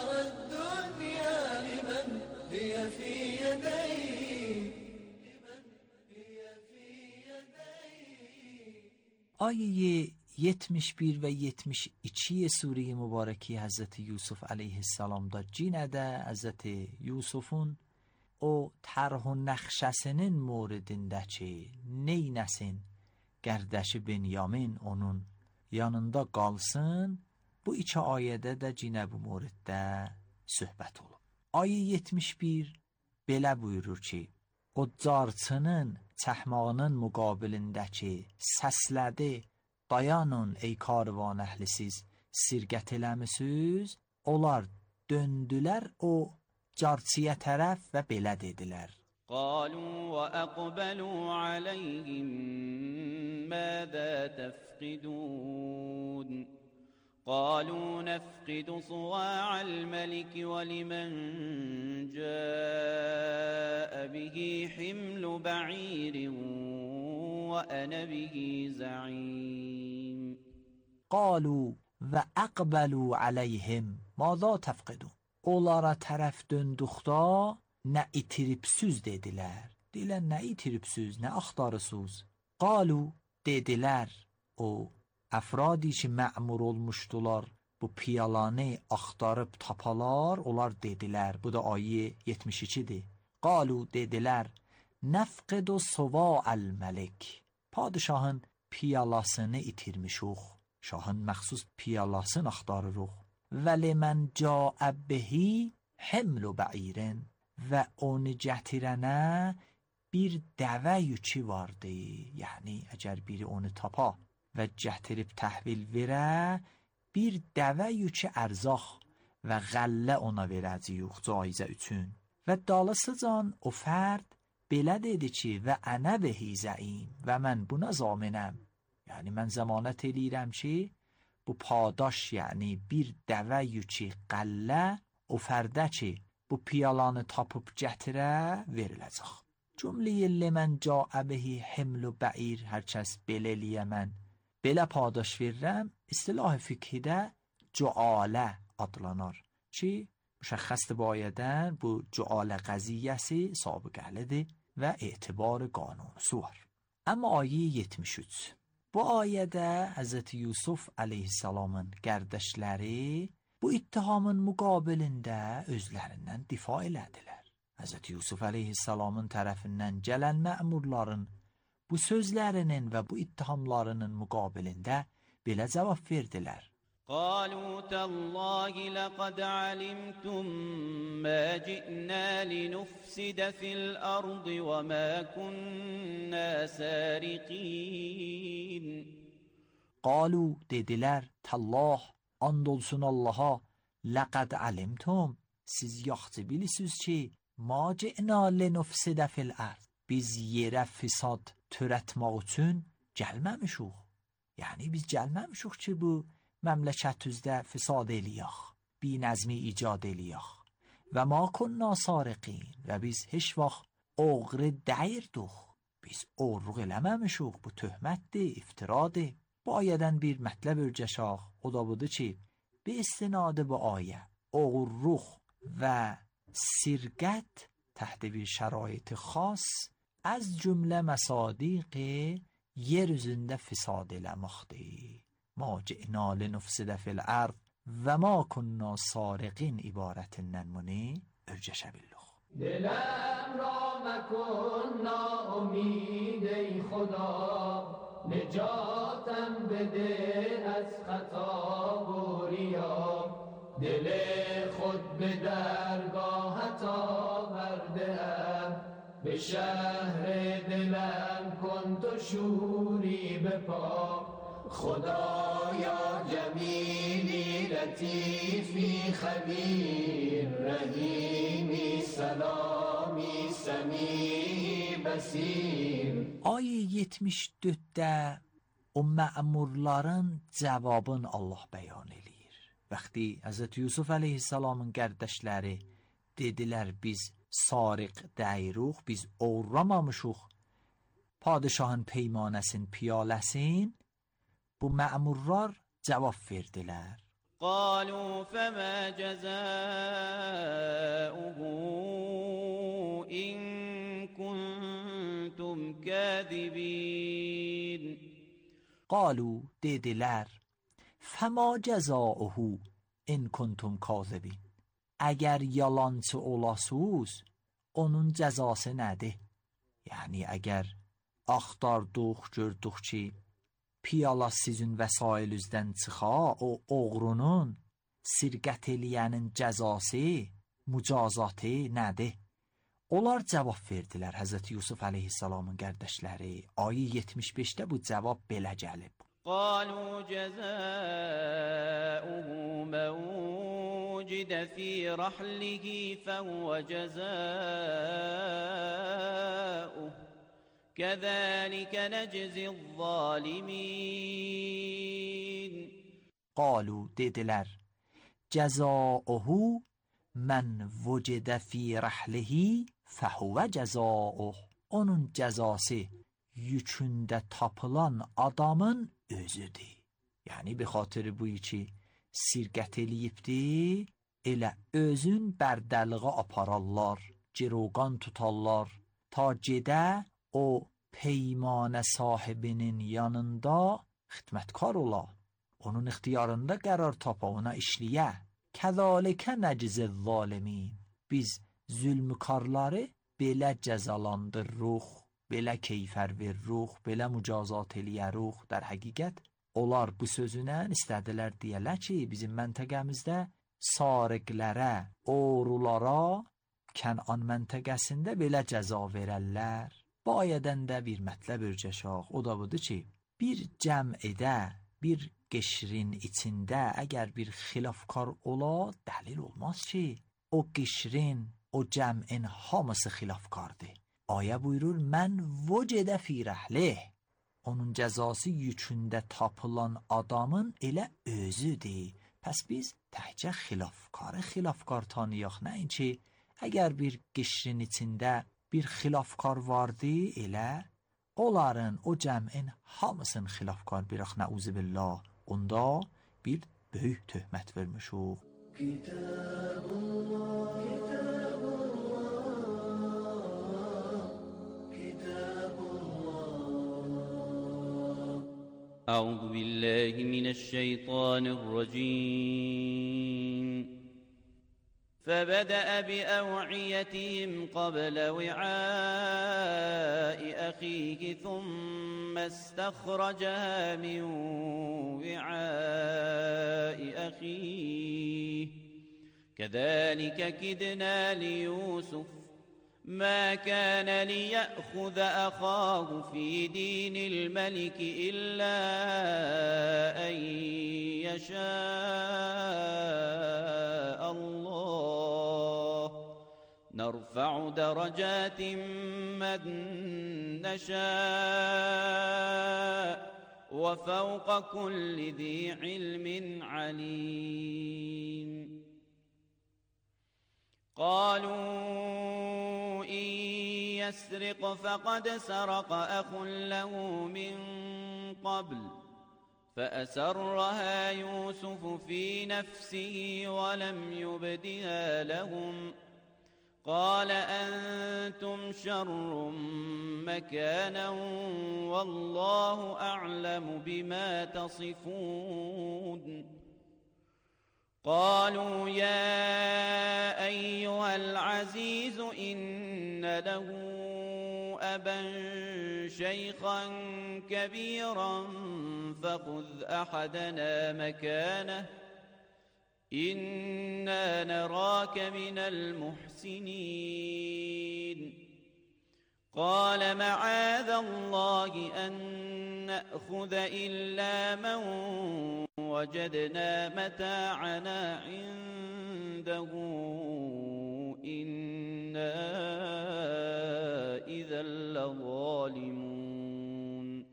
لمن هي في يديه. آیه 71 və 72 Sure-i Mübarəki Həzrəti Yusuf əleyhissalamda cinədə Həzrəti Yusufun o tərh nəxşəsinin moridində ki, neynəsin qərdəşi Benyamin onun yanında qalsın, bu iki ayədə də cinə bu moriddə söhbət olub. Ayə 71 belə buyurur ki, o carçının çəhmağının müqabilindəki səslədi, dayanın ey karvan əhlisiz, sirqət eləmisiniz. Onlar döndülər o carçıya tərəf və belə dedilər. قالوا وأقبلوا عليهم ماذا تفقدون قالوا نفقد صواع الملك ولمن جاء به حمل بعير وأنا به زعيم. قالوا وأقبلوا عليهم ماذا تفقدون. Onlara tərəf döndükdə nə itiribsüz dedilər. Deyilər, nə itiribsüz, nə axtarısız. Qalu dedilər, o əfradi ki mə'mur olmuşdular, bu piyalanı axtarıb tapalar, onlar dedilər. Bu da ayə 72-dir. Qalu dedilər, nəfqidu suva'al məlik. Padişahın piyalasını itirmişuq. Şahın məxsus piyalasını axtarırıq. Və limən ca'ə bihi himlu bə'irin. Və onu gətirənə bir dəvə yükü vardı. Yəni, əgər biri onu tapa və gətirib təhvil verə, bir dəvə yükü ərzaq və qəllə ona verəcəyik caizə üçün. Və dalısıcan o fərd belə dedi ki, və ənə behi zəim, və mən buna zaminəm. Yəni, mən zəmanət eləyirəm ki, bu padaş, yani bir dəvə yükü qəllə o fərdə ki, bu piyalanı tapıb gətirə veriləcək. Cümləyi limən cəə bihi himlu bəir, hər kəs belə eləyə mən belə padaş verirəm, istilah fiqhidə cüalə adlanar ki, müşəxxəsdir bu ayədən, bu cüalə qəziyyəsi sabiqəlidir və etibar qanunusu var. Amma ayə 73. Bu ayədə Hz. Yusuf əleyhissalamın qardaşları bu ittihamın müqabilində özlərindən difa elədilər. Hz. Yusuf əleyhissalamın tərəfindən gələn məmurların bu sözlərinin və bu ittihamlarının müqabilində belə cavab verdilər. قالوا تالله لقد علمتم ما جئنا لنفسد في الأرض وما كنا سارقين. قالوا dedilər, tallah, and olsun Allaha, laqad alimtum, siz yaxşı bilirsiniz ki, ma ci'na linufsida fil ard, biz yerə fisad törətmək üçün gəlməmişik. Yəni biz gəlməmişik ki, bu məmləkətimizdə fisad eləyək, binəzmi icad eləyək. Və ma kunna sariqin, və biz heç vaxt oğru deyirdik. Biz oğruq eləməmişik, bu töhmətdir, iftiradır. Bu ayədən bir mətləb örgəşək, o da budur ki, bir istinadı bu ayə, oğurluq və sirqət təxti bir şərait xas az cümlə məsadiq yer üzündə fisad eləməkdir. ما جئنا لنفسد في الارض و ما كنا سارقین عبارتیnden منی ارجش بالله. دلم را مکن ناامید ای خدا، نجاتم بده از خطا و ریا، دل خود به درگاهت آورده‌ام، به شهر دلم کن تو شوری بپا. خدایا جمیلی لطیفی خبیر، رحیمی سلامی سمیع بصیر. Ayə 74-də o məmurların cavabını Allah bəyan eləyir. Vaxtı Hz. Yusuf əleyhissalamın qardaşları dedilər, biz sariq deyirik, biz oğurlamamışıq padişahın peymanəsin, piyaləsin. Bu məmurlar cavab verdilər. قالوا فما جزاؤه إن كنتم كاذبين. قالوا dedilər, فما جزاؤه إن كنتم كاذبين. Əgər yalançı olasınız, onun cəzası nədir? Yəni əgər axtardıq, gördük ki, piyala sizin vəsailinizdən çıxa, o oğrunun, sirqət eləyənin cəzası, mücazatı nədir? Onlar cavab verdilər Hz. Yusuf əleyhissalamın qardaşları. Ayə 75-də bu cavab belə gəlib. قالوا جزاؤه من وجد في رحله فهو جزاؤه كذلك نجزي الظالمين. قالوا dedilər, جزاؤه من وجد في رحله فهو جزاؤه. Onun cəzası yükündə tapılan adamın özüdür. Yəni, bir xatırı bu ki, sirqət eləyibdir, elə özün bərdəliğə apararlar, giroqan tutarlar, ta gedə o peymanə sahibinin yanında xidmətkar ola, onun ixtiyarında qərar tapa, ona işləyə. Kəzalikə nəcizə zalimin. Biz zülmkarları belə cəzalandırırıq, belə keyfər veririk, belə mücazat eləyərik. در həqiqət, onlar bu sözünə istədilər deyələr ki, bizim məntəqəmizdə sariqlərə, oğrulara Kənan məntəqəsində belə cəza verərlər. Bu ayədən də bir mətləb örgəşək, o da budur ki, bir cəmdə, bir qişrin içində əgər bir xilafkar ola, dəlil olmaz ki, o qişrin, o cəmin hamısı xilafkardır. Ayə buyurur, mən vəcədə fi rəhlih. onun cəzası üçündə tapılan adamın elə özüdür. Pəs biz təhcə xilafkar tanıyaq. Nəinki əgər bir qişrin içində bir xilafkar vardı, elə onların, o cəmin hamısını xilafkar biraq, nəuzubillah. Onda bir böyük töhmət vermişuq. أعوذ بالله من الشيطان الرجيم فبدأ بأوعيتهم قبل وعاء أخيه ثم استخرجها من وعاء أخيه كذلك كدنا ليوسف ما كان ليأخذ أخاه في دين الملك إلا أن يشاء الله نرفع درجات من نشاء وفوق كل ذي علم عليم قالوا إن يسرق فقد سرق أخ له من قبل فأسرها يوسف في نفسه ولم يبدها لهم قال أنتم شر مكانا والله أعلم بما تصفون قالوا يا أيها العزيز إن له أبا شيخا كبيرا فخذ أحدنا مكانه إنا نراك من المحسنين قال معاذ الله أن نأخذ إلا من وجدنا متاعنا عنده إنا إذا لظالمون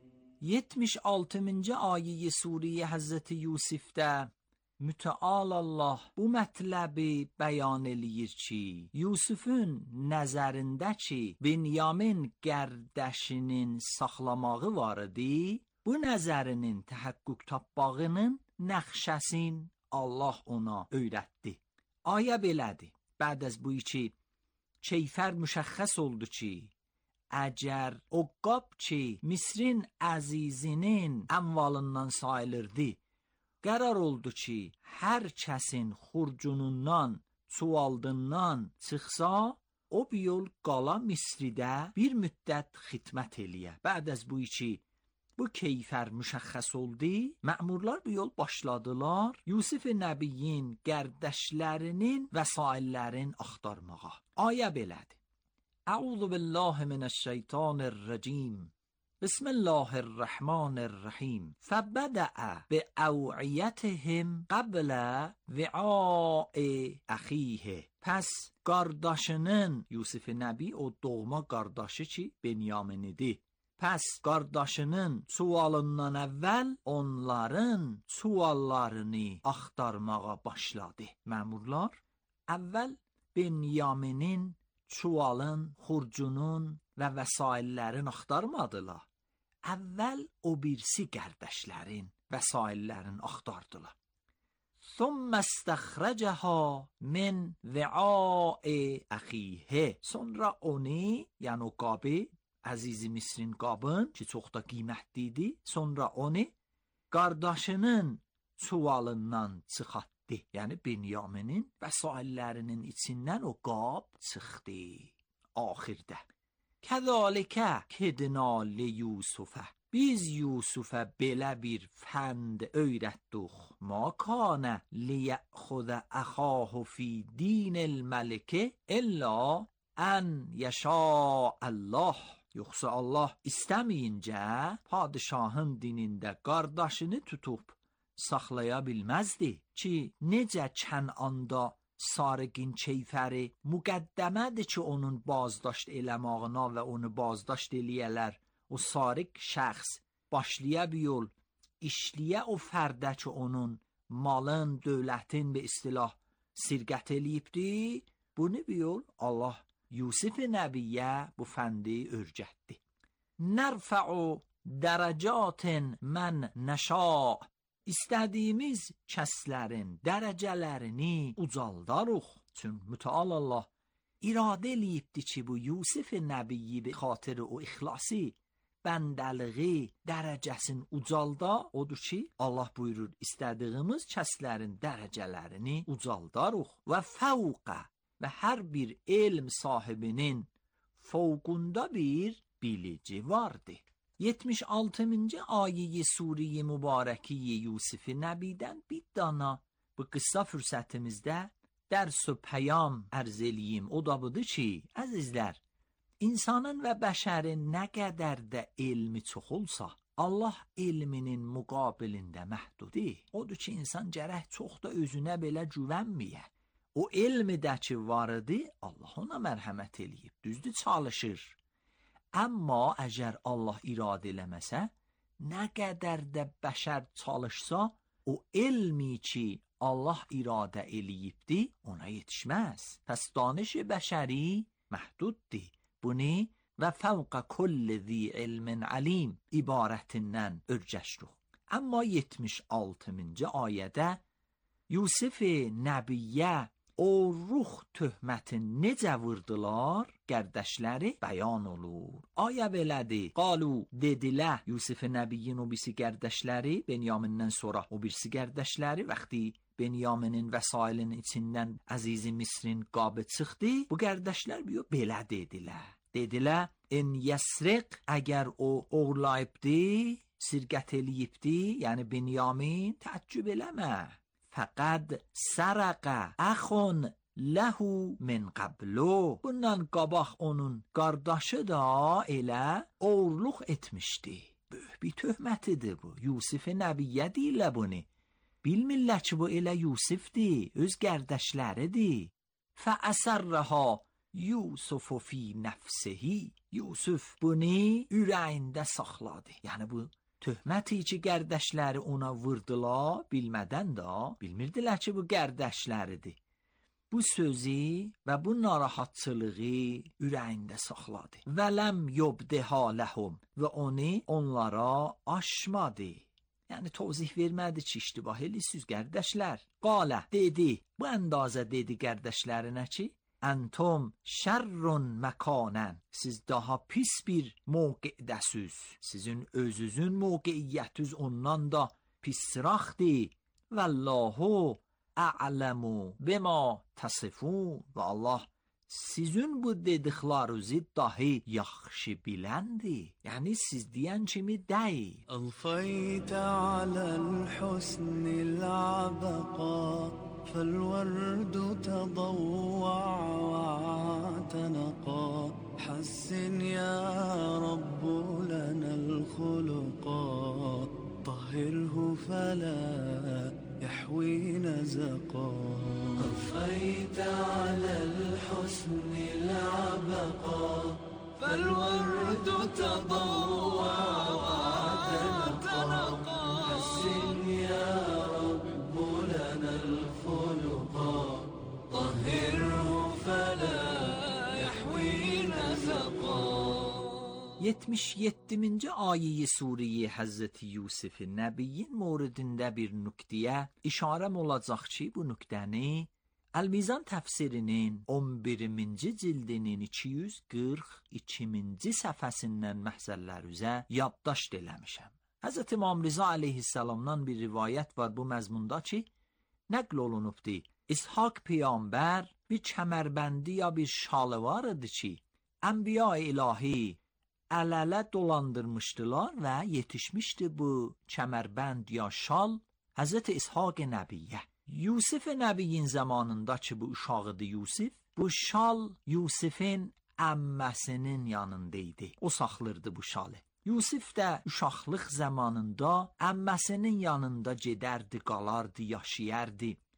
76-cı ayə Suriyə Həzrəti Yusifdə mütəal Allah bu mətləbi bəyan eləyir ki, Yusufun nəzərində ki, Benyamin qərdəşinin saxlamağı var idi, bu nəzərinin təhəqqüq tapmağının nəxşəsin Allah ona öyrətdi. Ayə belədir. Bəd az bu ki, keyfər müşəxxəs oldu ki, əgər o qab ki, Misrin əzizinin əmvalından sayılırdı, qərar oldu ki, hər kəsin xurcunundan, çuvaldından çıxsa, o bir yol qala Misridə bir müddət xidmət eləyə. Bəd az bu ki, bu keyfər müşəxxəs oldu, mə'murlar bu yol başladılar Yusuf Nəbiyyin qərdəşlərinin vəsaillərin axtarmağa. Ayə belədir. Əuzu billahi minəşşeytanirracim. بسم الله الرحمن الرحیم فبدأ بأوعیتهم قبل وعاء اخیه. پس qardaşının Yusuf Nəbi o doğma qardaşı ki Benyamin idi. Pəs qardaşının çuvalından əvvəl onların çuvallarını axtarmağa başladı. Məmurlar əvvəl Benyaminin çuvalın, xurcunun və vəsaillərin axtarmadılar. Əvvəl o birisi qardaşların vəsaillərin axtardılar. ثم استخرجها من وعاء اخیه. Sonra onu, yəni o qabı, əziz Misrin qabın ki çox da qiymətli idi, sonra onu qardaşının çuvalından çıxartdı. Yəni Benyaminin vəsaillərinin içindən o qab çıxdı. Axirdə. Kəzalikə kedna li Yusufə. Biz Yusufə belə bir fənd öyrətdik. Ma kanə liyəxudə əxahu fi dinil məlikə illə ən yəşəəlləh. Yoxsa Allah istəməyincə padişahın dinində qardaşını tutub saxlaya bilməzdi ki, necə Kənanda Sarıqın keyfəri müqəddəmədir ki, onun bazdaşt eləmağına və onu bazdaşt eləyələr. O Sarıq şəxs başlaya bir yol işliyə o fərdə ki, onun malın, dövlətin bir istilah sirqət eləyibdi, bunu bir yol Allah Yusuf Nəbiyyə bu fəndi örgətdi. Nərfə'u dərəcətin mən nəşa, istədiyimiz kəslərin dərəcələrini ucaldarıq. Çün mütəal Allah iradə eləyibdi ki, bu Yusuf Nəbiyyi bi xatir o ixlasi bəndəliği dərəcəsini ucalda. Odur ki, Allah buyurur, istədiyimiz kəslərin dərəcələrini ucaldarıq. Və fəvqə, və hər bir elm sahibinin fovqunda bir bilici vardı. 76-cı ayeyi Sure-i Mübarəki Yusuf Nəbidən bir dana bu qıssa fürsətimizdə dərs və pəyam ərz eləyim. O da budur ki, əzizlər, insanın və bəşərin nə qədər də elmi çox olsa, Allah elminin müqabilində məhdudur. Odur ki, insan gərək çox da özünə belə güvənməyə. O elmi də ki var idi, Allah ona mərhəmət eləyib, düzdür, çalışır. Amma əgər Allah iradə eləməsə, nə qədər də bəşər çalışsa, o elmi ki Allah iradə eləyibdi, ona yetişməz. Pəs danış bəşəri məhduddur. Bunu və fəvqə kulli zi ilmin alim ibarətindən örgəşdik. Amma 76-cı ayədə Yusuf Nəbiyyə o ruh töhmətin necə vurdular, qərdəşləri bəyan olur. Ayə belədir. Qalu, dedilər Yusuf Nəbiyyin o birisi qərdəşləri, Benyamindən sonra o birisi qərdəşləri, vəxti Benyaminin vəsailin içindən Əziz Misrin qabı çıxdı, bu qərdəşlər belə dedilər. Dedilər, en yəsriq, əgər o oğurlayıbdı, sirqət eləyibdi, yəni Benyamin, təəccüb eləmə. Fəqəd sərəqə əxun ləhu min qəblu. Bundan qabaq onun qardaşı da elə oğurluq etmişdi. Böyük bir töhmətidir bu. Yusuf Nəbiyyə deyirlər bunu. Bilmirlər ki, bu elə Yusufdir, öz qərdəşləridir. Fəəsərrəhə Yusufu fi nəfsihi. Yusuf bunu ürəyində saxladı. Yəni bu töhməti ki, qərdəşləri ona vurdular, bilmədən də bilmirdilər ki, bu qərdəşləridir. Bu sözü və bu narahatçılığı ürəyində saxladı. Və ləm yubdihə ləhum, və onu onlara aşmadı. Yəni tozih vermədi ki, iştibah elisiz qərdəşlər. Qalə, dedi, bu əndazə dedi qərdəşlərinə ki, Əntum şərrun məkanən, siz daha pis bir mövqeydəsiz. Sizin özünüzün mövqeyiyyətiniz ondan da pisraxdır. Vəllahu a'ləmu bima tasifun. Və Allah sizin bu dediklərinizi dahi yaxşı biləndir. Yəni siz deyən kimi deyil. Alfaytə aləl husnil abəqa فالورد تضوع واعتنقا حسن يا رب لنا الخلقا طهره فلا يحوي نزقا أضفيت على الحسن العبقا فالورد تضوع واعتنقا حسن يا رب لنا الخلقا طهره فلا يحوي نزقا 77-ci ayeyi Suriye Həzrəti Yusuf Nəbiyyin moridində bir nüqtəyə işarəm olacaq ki, bu nüqtəni Əl-Mizan təfsirinin 11-ci cildinin 242-ci səhifəsindən məhzəllər üzə yaddaşt eləmişəm. Həzrət İmam Rıza aleyhisselamdan bir rivayət var bu məzmunda ki, nəql olunubdur. İshak Peyğəmbər bir kəmərbəndi ya bir şalı var idi ki, Ənbiya ilahi əl-ələ dolandırmışdılar və yetişmişdi bu kəmərbənd ya şal Həzrət İshak Nəbiyyə. Yusuf Nəbiyyin zamanında ki, bu uşağıdır Yusuf, bu şal Yusufun əmməsinin yanındaydı. O saxlırdı bu şalı. Yusuf da uşaqlıq zamanında əmməsinin yanında gedərdi, qalardı, yaşayardı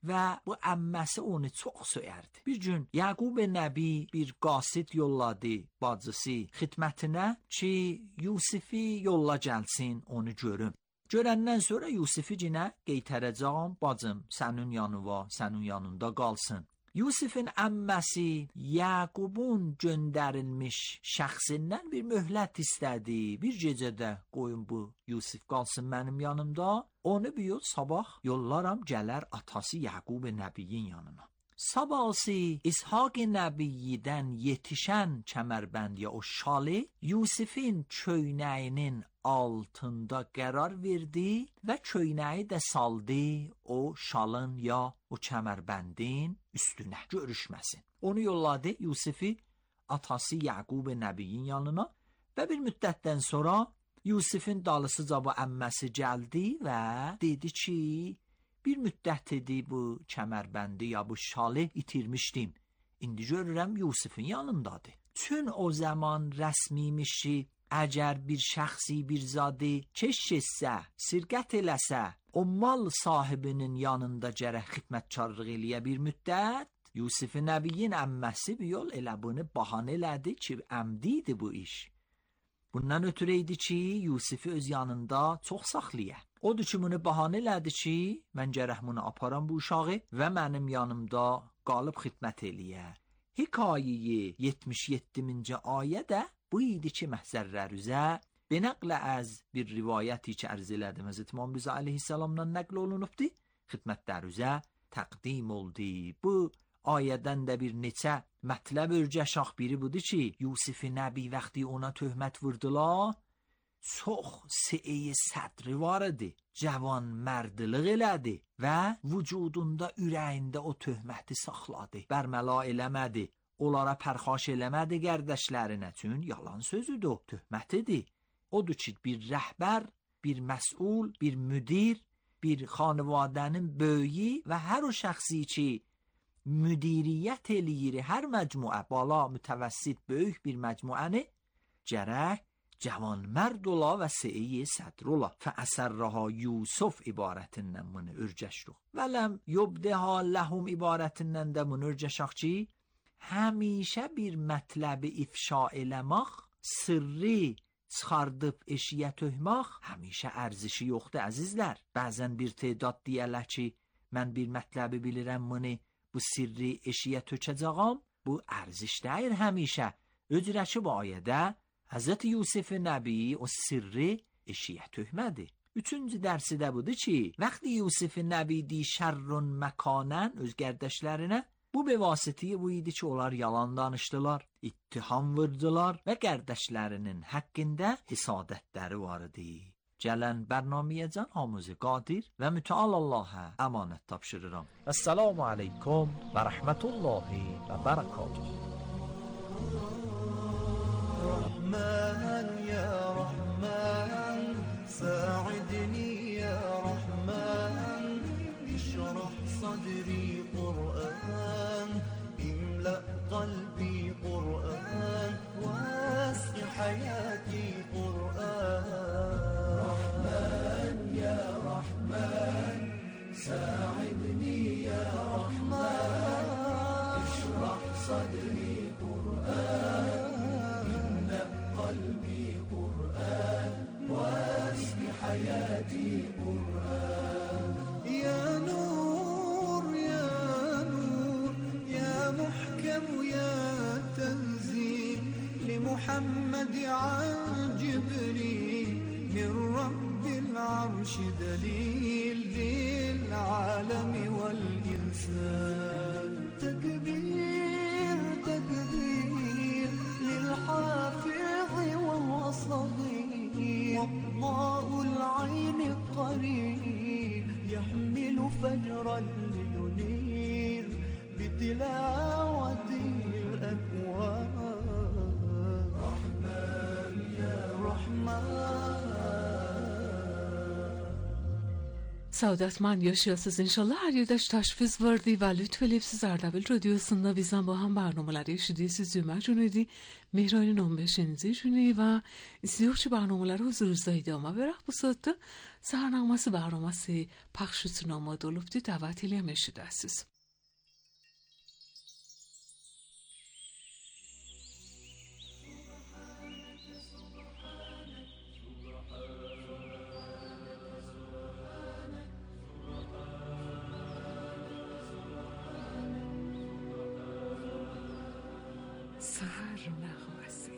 və bu əmməsi onu çox söyərdi. Bir gün Yaqub nəbi bir qasid yolladı bacısı xidmətinə ki, Yusifi yolla gəlsin, onu görüm. Görəndən sonra Yusifi cinə qeytərəcəm, bacım sənin yanıva, sənin yanında qalsın. Yusifin əmməsi Yaqubun göndərilmiş şəxsindən bir möhlət istədi. Bir gecədə qoyun bu Yusif qalsın mənim yanımda. Onu bir yol sabah yollaram gələr atası Yaqub nəbiyin yanına. Sabahsı İshaq nəbiyidən yetişən kəmərbənd ya o şalı Yusifin köynəyinin altında qərar verdi və köynəyi də saldı o şalın ya o kəmərbəndin üstünə görüşməsin. Onu yolladı Yusifi atası Yaqub nəbiyin yanına və bir müddətdən sonra Yusifin dalısıca bu əmməsi gəldi və dedi ki, bir müddət idi bu kəmərbəndi ya bu şalı itirmişdim. İndi görürəm Yusifin yanındadır. Çün o zaman rəsmiymiş ki, əgər bir şəxsi bir zadı keşşsə, sirqət eləsə, o mal sahibinin yanında gərək xidmətkarlıq eləyə bir müddət, Yusif nəbiyin əmməsi bir yol elə bunu bahanə elədi ki, əmdidir bu iş. Bundan ötürü idi ki, Yusifi öz yanında çox saxlaya. Odur ki, bunu bahanə elədi ki, mən gərək bunu aparam bu uşağı və mənim yanımda qalıb xidmət eləyə. Hikayeyi 77-ci ayə də bu idi ki, məhzərlər üzə benəqlə əz bir rivayəti ki, ərz elədim Həzrət İmam Rıza əleyhissalamdan nəql olunubdur, xidmətlər üzə təqdim oldu. Bu ayədən də bir neçə mətləb örgəşaq biri budur ki, Yusifi nəbi vəxti ona töhmət vurdular, çox seyi sədri var idi, cavan mərdlıq elədi və vücudunda, ürəyində o töhməti saxladı, bərməla eləmədi, onlara pərxaş eləmədi qərdəşlərinə, çün yalan sözüdür o, töhmətidir. Odur ki, bir rəhbər, bir məsul, bir müdir, bir xanvadənin böyüyü və hər o şəxsi ki, müdiriyyət eləyir hər məcmuə, bala, mütəvəssit, böyük bir məcmuəni, gərək cavan mərd ola və seyi sədr ola. Fəəsərrəha Yusuf ibarətindən bunu örgəşdik. Vələm yubdəha ləhum ibarətindən də bunu örgəşək ki, həmişə bir mətləbi ifşa eləmək, sırrı çıxardıb eşiyə töhmək, həmişə ərzişi yoxdur əzizlər. Bəzən bir tedad deyələr ki, mən bir mətləbi bilirəm bunu, bu sirri eşiyə tökəcəyəm, bu ərziş deyir həmişə. Öcrəki bu ayədə Həzrət Yusif nəbi o sirri eşiyə töhmədi. Üçüncü dərsi də budur ki, vəqti Yusif nəbi di şərrun məkanən öz qərdəşlərinə, bu bevasitiyi bu idi ki, onlar yalan danışdılar, ittiham vurdular və qərdəşlərinin haqqında hisadətləri var idi. Gələn bərnamiyəcən hamısı qadir və mütəal Allah'a əmanət tapşırıram. Əssalamu aleykum və rəhmətullahi və bərəkatuhu. رحمن يا رحمن ساعدني يا رحمن اشرح صدري قرآن املأ قلبي قرآن واسع حياتي قرآن رحمن يا رحمن ساعدني يا رحمن اشرح صدري قرآن قلبي قرآن واسم حياتي قرآن يا نور يا نور يا محكم يا تنزيل لمحمد عن جبريل من رب العرش دليل للعالم والإنسان تكبير تكبير للحافظ صغير وضاء العين قريب يحمل فجرا لينير بتلاوته الأكوان رحمن يا رحمن Saadetmand yaşayasınız inşallah. Her yerdeş teşviz verdi ve lütfen siz Ardabil Radyosu'nda bizden bu hem barnameleri eşidiyorsunuz. Zümer Cüneydi, Mehran 15. Cüneydi ve istiyorçu barnameleri huzurunuzda idame verir. Bu saatte sahurnamesi barnamesi pخشتون آماده olubdu. Davet eləyəm eşidəsiniz. Sahar nəğməsi.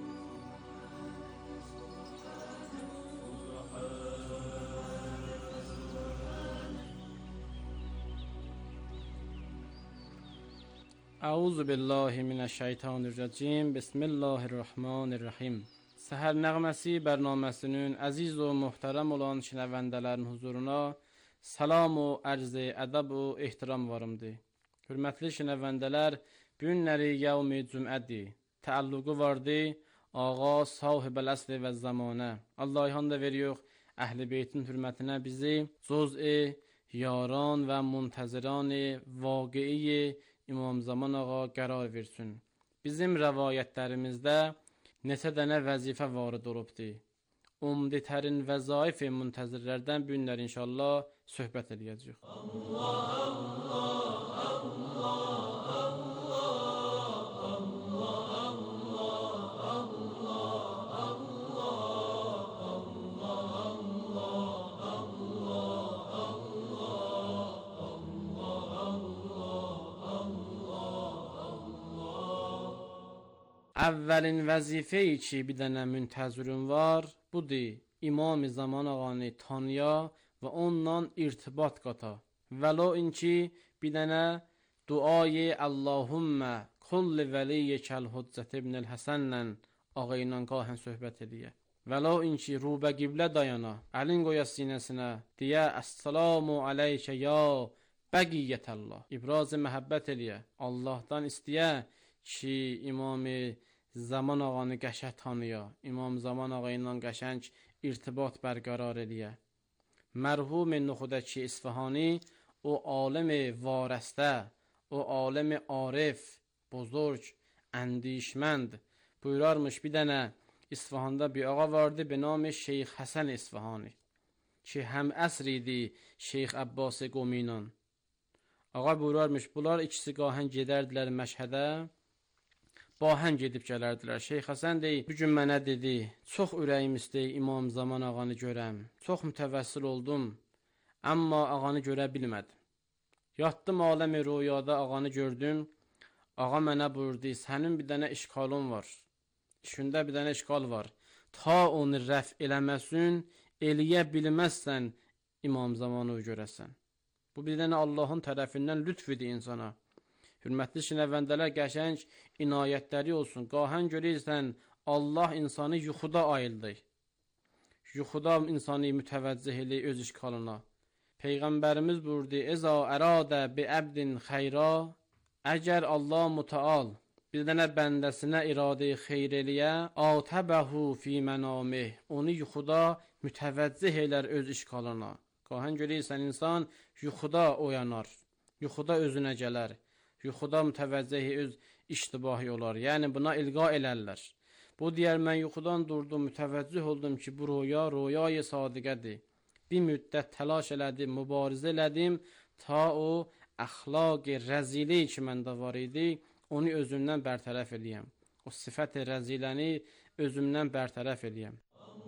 اعوذ بالله من الشیطان الرجیم. بسم الله الرحمن الرحیم. Səhər nəğməsi bərnaməsinin əziz və möhtərəm olan şinəvəndələrin huzuruna salam və ərz-i ədəb və ehtiram varımdır. Hürmətli şinəvəndələr, bu günləri yevm-i cüm'ədir. Təalluqu vardır ağa sahib əsr və zamanə. Allah'ın da veriyor əhl-i beytin hürmətinə bizi cüz-i yaran və muntaziran vaqi'i İmam Zaman ağa qərar versin. Bizim rəvayətlərimizdə neçə dənə vəzifə varid olubdur. Umditərin vəzaif-i müntəzirlərdən bu günlər inşallah söhbət edəcəyik. Əvvəlin vəzifəyi ki, bir dənə müntəzirün var, budur, İmam-ı Zaman ağanı tanıya və onunla irtibat qata. Vəlo inki, bir dənə duayı Allahümmə kulli vəliyyəkəl Hüccət ibn-i Həsənlə ağa ilə qahən söhbət ediyə. Vəlo inki, rubə qiblə dayana, əlin qoya sinəsinə, deyə, Əssalamu aleykə ya bəqiyyətəllah. İbraz-ı məhəbbət ediyə, Allahdan istəyə ki, İmam-ı Zaman ağanı qəşəng tanıya, İmam Zaman ağa ilə qəşəng irtibat bərqərar ediyə. Mərhum-i Nuxudəki İsfahani, o alim-i varəstə, o alim-i arif, buzurg, əndişmənd, buyurarmış bir dənə İsfahanda bir ağa vardı, be nam Şeyx Həsən İsfahani, ki həm əsr idi Şeyx Abbas-ı Qominan. Ağa buyurarmış, bunlar ikisi qahən gedərdilər Məşhədə, bahən gedib gələrdilər. Şeyx Həsən deyir, bugün mənə dedi, çox ürəyim istəyir İmam Zaman ağanı görəm. Çox mütəvəssil oldum, amma ağanı görə bilmədim. Yatdım aləmi rüyada ağanı gördüm. Ağa mənə buyurdu, sənin bir dənə işqalın var. İşində bir dənə işqal var. Ta onu rəf eləməsin, eləyə bilməzsən İmam Zamanı görəsən. Bu bir dənə Allahın tərəfindən lütfüdür insana. Hürmətli şinəvəndələr, qəşəng inayətləri olsun. Qahən görürsən, Allah insanı yuxuda ayıldı. Yuxuda insanı mütəvəccih elə öz işqalına. Peyğəmbərimiz buyurdu, Eza əradə bi əbdin xeyra, əgər Allah mütəal bir dənə bəndəsinə iradə-i xeyr eləyə, atəbəhu fi mənamih, onu yuxuda mütəvəccih elər öz işqalına. Qahən görürsən, insan yuxuda oyanar, yuxuda özünə gələr. Yuxuda mütəvəccəhi öz iştibahi olar. Yəni buna ilqa elərlər. Bu deyər, mən yuxudan durdum, mütəvəccüh oldum ki, bu rüyayı sadiqədir. Bir müddət təlaş elədim, mübarizə elədim, ta o əxlaq-ı rəzili ki məndə var idi, onu özümdən bərtərəf eləyəm. O sifət-i rəziləni özümdən bərtərəf eləyəm.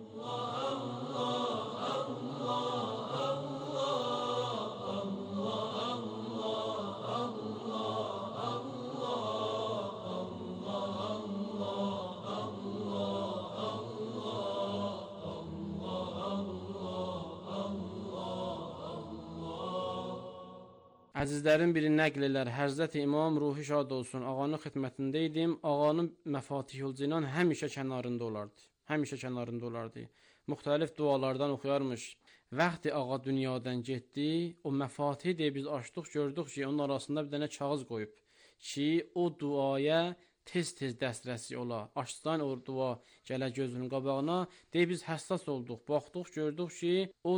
Əzizlərin biri nəql elər, Həzrət-i İmam ruhi şad olsun, ağanın xidmətində idim, ağanın məfatihul-cinan həmişə kənarında olardı. Həmişə kənarında olardı. Müxtəlif dualardan oxuyarmış. Vaxtı ağa dünyadan getdi, o məfatih deyə biz açdıq, gördük ki, onun arasında bir dənə kağız qoyub ki, o duaya tez-tez dəstrəsi ola. Açsan o dua gələ gözünün qabağına, deyə biz həssas olduq, baxdıq, gördük ki, o